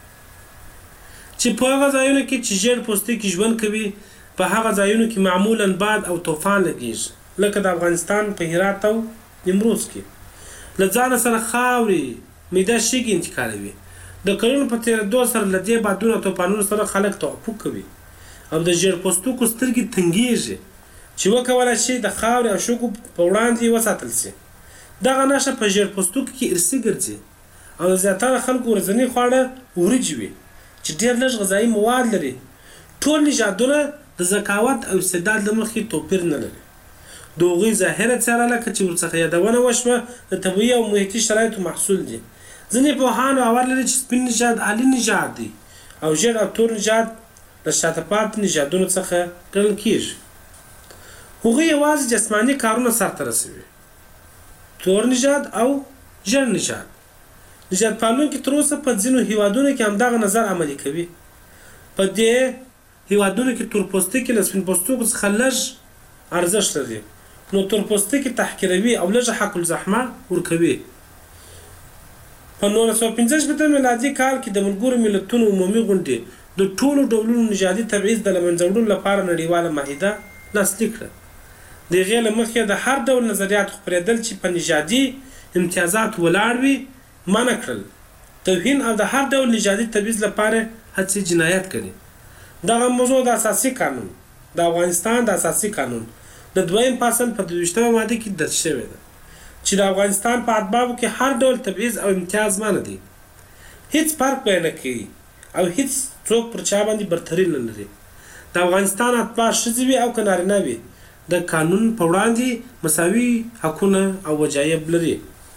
چې په هغه ځایونو کې چې ژیړ پوستکي ژوند کوي په هغه ځایونو کې معمولا باد او طوفان لګیږي، لکه د افغانستان په هرات او نیمروز کې. له ځانه سره خاورې، میده شګې انتقالوي. د کلونو په تېرېدو سره له دې بادونو او طوفانونو سره خلک توافق کوي او د ژیړ پوستکو سترګې تنګیږي چې وکولی شي د خاورې او شګو په وړاندې وساتل شي. دغه نښه په ژیړ پوستکو کې ارثي ګرځي او د زیاتره خلکو ورځني خواړه وریجې وي چې ډېر لږ غذایي مواد لري. ټول نژادونه د ذکاوت او استعداد له مخې توپیر نه لري. د هغوی ظاهره څېره لکه چې ورڅخه یادونه وشوه د طبیعي او محیطي شرایطو محصول دي. ځینې پوهان باور لري چې سپین نژاد عالي نژاد دی او ژیړ او تور نژاد د شاته پاتې نژادونو څخه ګڼل کېږي. هغوی یوازې جسماني کارونه سرته رسوي. تور نژاد او ژیړ نژاد. نژاد پالونکي تر اوسه په ځینو هیوادونو کې همدغه نظر عملي کوي. په دې هیوادونو کې تور پوستکي له سپین پوستکو څخه لږ ارزښت لري، نو تور پوستکي تحقیروي او لږه حق الزحمه ورکوي. په 1915 میلادي کال کې د ملګرو ملتونو عمومي غونډې د ټولو ډولونو نژادي تبعیض د له منځه وړلو لپاره نړیواله معاهده لاسلیک کړه. د هغې له مخې د هر ډول نظریاتو خپرېدل چې په نژادي امتیازات ولاړ وي منع کړل. توهین او د هر ډول نژادي تبعیض لپاره هڅې جنایت کړي. دغه موضوع د اساسي قانون د افغانستان د اساسي قانون د 2 فصل په 22مه ماده کې درج شوی ده چې د افغانستان په ادبابو کې هر ډول تبعیض او امتیاز منع دی. هیڅ فرق به نه کوي او هیڅ څوک پر چا باندې برتري نه لري. د افغانستان اتباع ښځې وي او که نارینه وي د قانون په وړاندې مساوي حقونه او وجایب لري.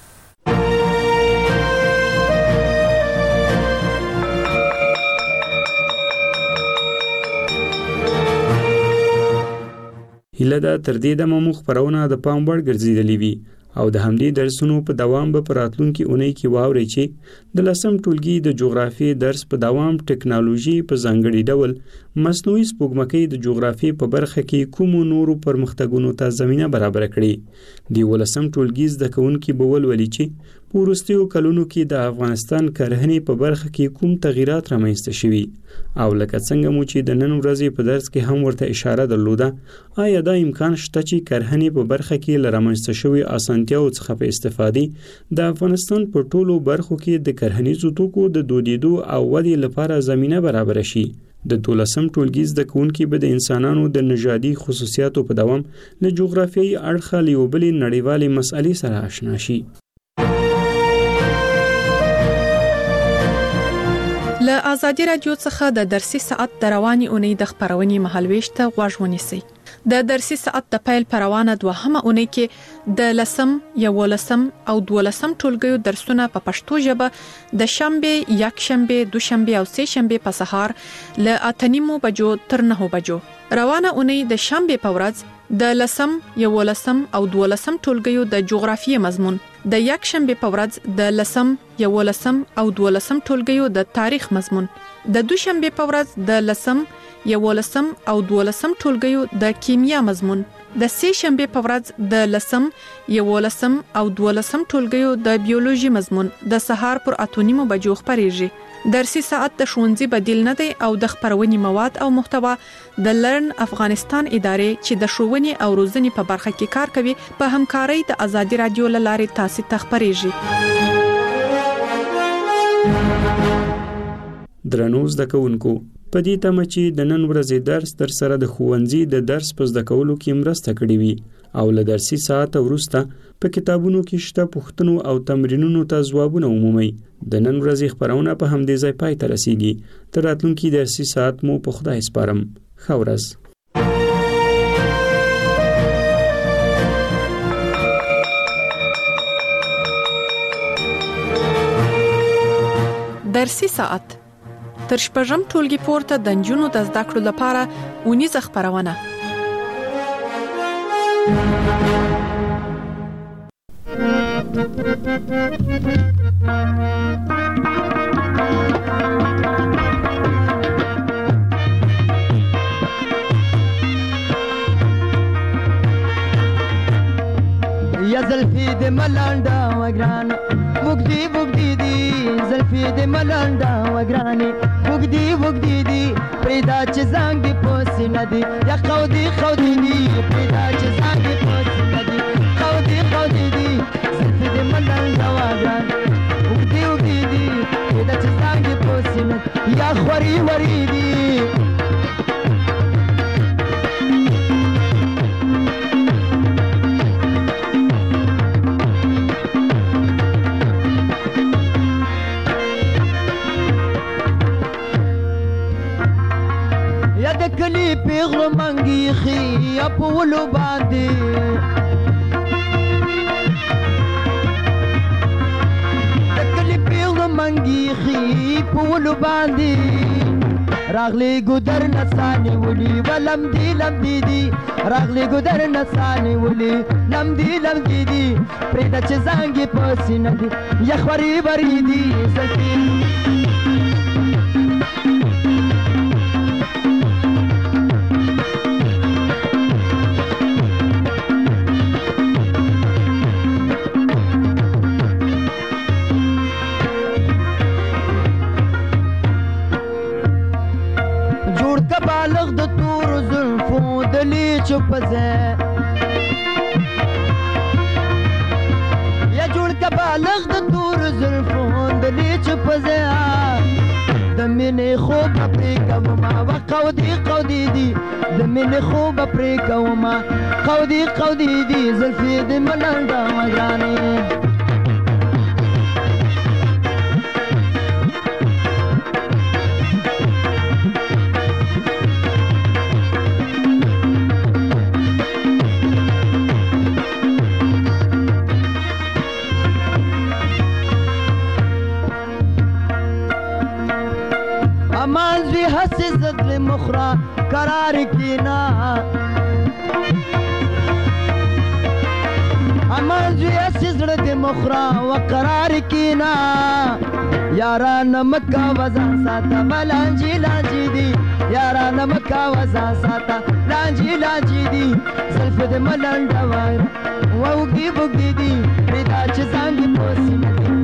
هیله ده تر دې دمه مو خپرونه د پام وړ ګرځېدلې وي او د همدې درسونو په دوام به په راتلونکي اونۍ کې واورئ چې د 10م ټولګي د جغرافیې درس په دوام ټکنالوژي په ځانګړي ډول مصنوعي سپوږمکۍ د جغرافیې په برخه کې کومو نورو پرمختګونو ته زمینه برابر کړي. د 11م ټولګي زده کوونکي به ولولي چې په وروستیو کلونو کې د افغانستان کرهنې په برخه کې کوم تغیرات رامنځته شوي او لکه څنګه مو چې د نن ورځې په درس کې هم ورته اشاره درلوده، آیا دا امکان شته چې کرهنې په برخه کې له رامنځته شوي اسانتیاو څخه په استفادې د افغانستان په ټولو برخو کې د کرهنیزو توکو د دودیدو او ودې لپاره زمینه برابر شي؟ د 12م ټولګي زده کوونکي به د انسانانو د نژادي خصوصیاتو په دوام له جغرافیایي اړخه له یو بلې نړیوالې مسئلې سره آشنا شي. له آزادي رادیو څخه د درسي ساعت د رواني اونۍ د خپرونې مهالويش ته غوږ ونیسئ. د درسي ساعت د پیل پروانه 2مه اونۍ کې د 10م، 11م او 12م ټولګیو درسونه په پښتو ژبه د شنبه، یکشنبه، دوشنبه او سه شنبه په سهار له 8:30 بجو تر 9 بجو. روانه اونۍ د شنبه په ورځ د 10م، 11م او 12م ټولګیو د جغرافیې مضمون، د یکشنبه په ورځ د 10م، 11م او 12م ټولګیو د تاریخ مضمون، د دوشنبه په ورځ د 10م، 11م او 12م ټولګیو د کیمیا مضمون، د سه شنبه په ورځ د 10م، 11م او 12م ټولګیو د بیولوژي مضمون د سهار پر 8:30 بجو خپریږي. درسي ساعت د ښوونځي بدیل نه دی او د خپرونې مواد او محتوا د لرن افغانستان ادارې چې د ښوونې او روزنې په برخه کې کار کوي په همکارۍ د آزادي رادیو له لارې تاسو ته خپریږي. درنو زده کوونکو، په دې تمه چې د نن ورځې درس در سره د ښوونځي د درس په زده کولو کې مرسته کړې وي او له درسي ساعت وروسته په کتابونو کې شته پوښتنو او تمرینونو ته ځوابونه عمومي. د نن ورځې خپرونه په همدې ځای پای ته رسیږي. تر راتلونکي درسي ساعت مو په خدای سپارم. ښه ورځ. درسي ساعت تر شپږم ټولګي پورته د نجونو د زده کړو لپاره اونیزه خپرونه. یا زلفی د ملاندا وگران وګدی وګدی دی زلفی د ملاندا وگرانی وګدی وګدی دی پیدا چې زنګ دی پوس ندی یا خودی خودی دی پیدا چې زنګ دی پوس ندی خودی خودی دی زلفی د ملاندا وگران وګدی وګدی دی پیدا چې زنګ دی پوس ندی یا خوري وری دی. کلی پیغلو منگی خی اپولو باندی کلی پیغلو منگی خی پولو باندی راغلی گودر نسانی ولی ولم دی دی راغلی گودر نسانی ولی لم دی دی پریدا چه زنگی پاسی ندی یخوری بری دی زلفی دلی چپ زه یا جوړ کا بالغ د تور زلفون دلی چپ زه د مینې خوب پرې کوما وقودي قودي دي د مینې خوب پرې کوما قودي قودي دي زلفې د ملنډه مګرانې هسي زدل مخرا قرار کینا امان جو هسي زړه د مخرا وقرار کینا یارا نمکا وزا ساته ملانجی لانجی دی یارا نمکا وزا ساته لانجی لانجی دی زلف د ملنډ وای ووګي بوګي دی پیدا چې څنګه پوسی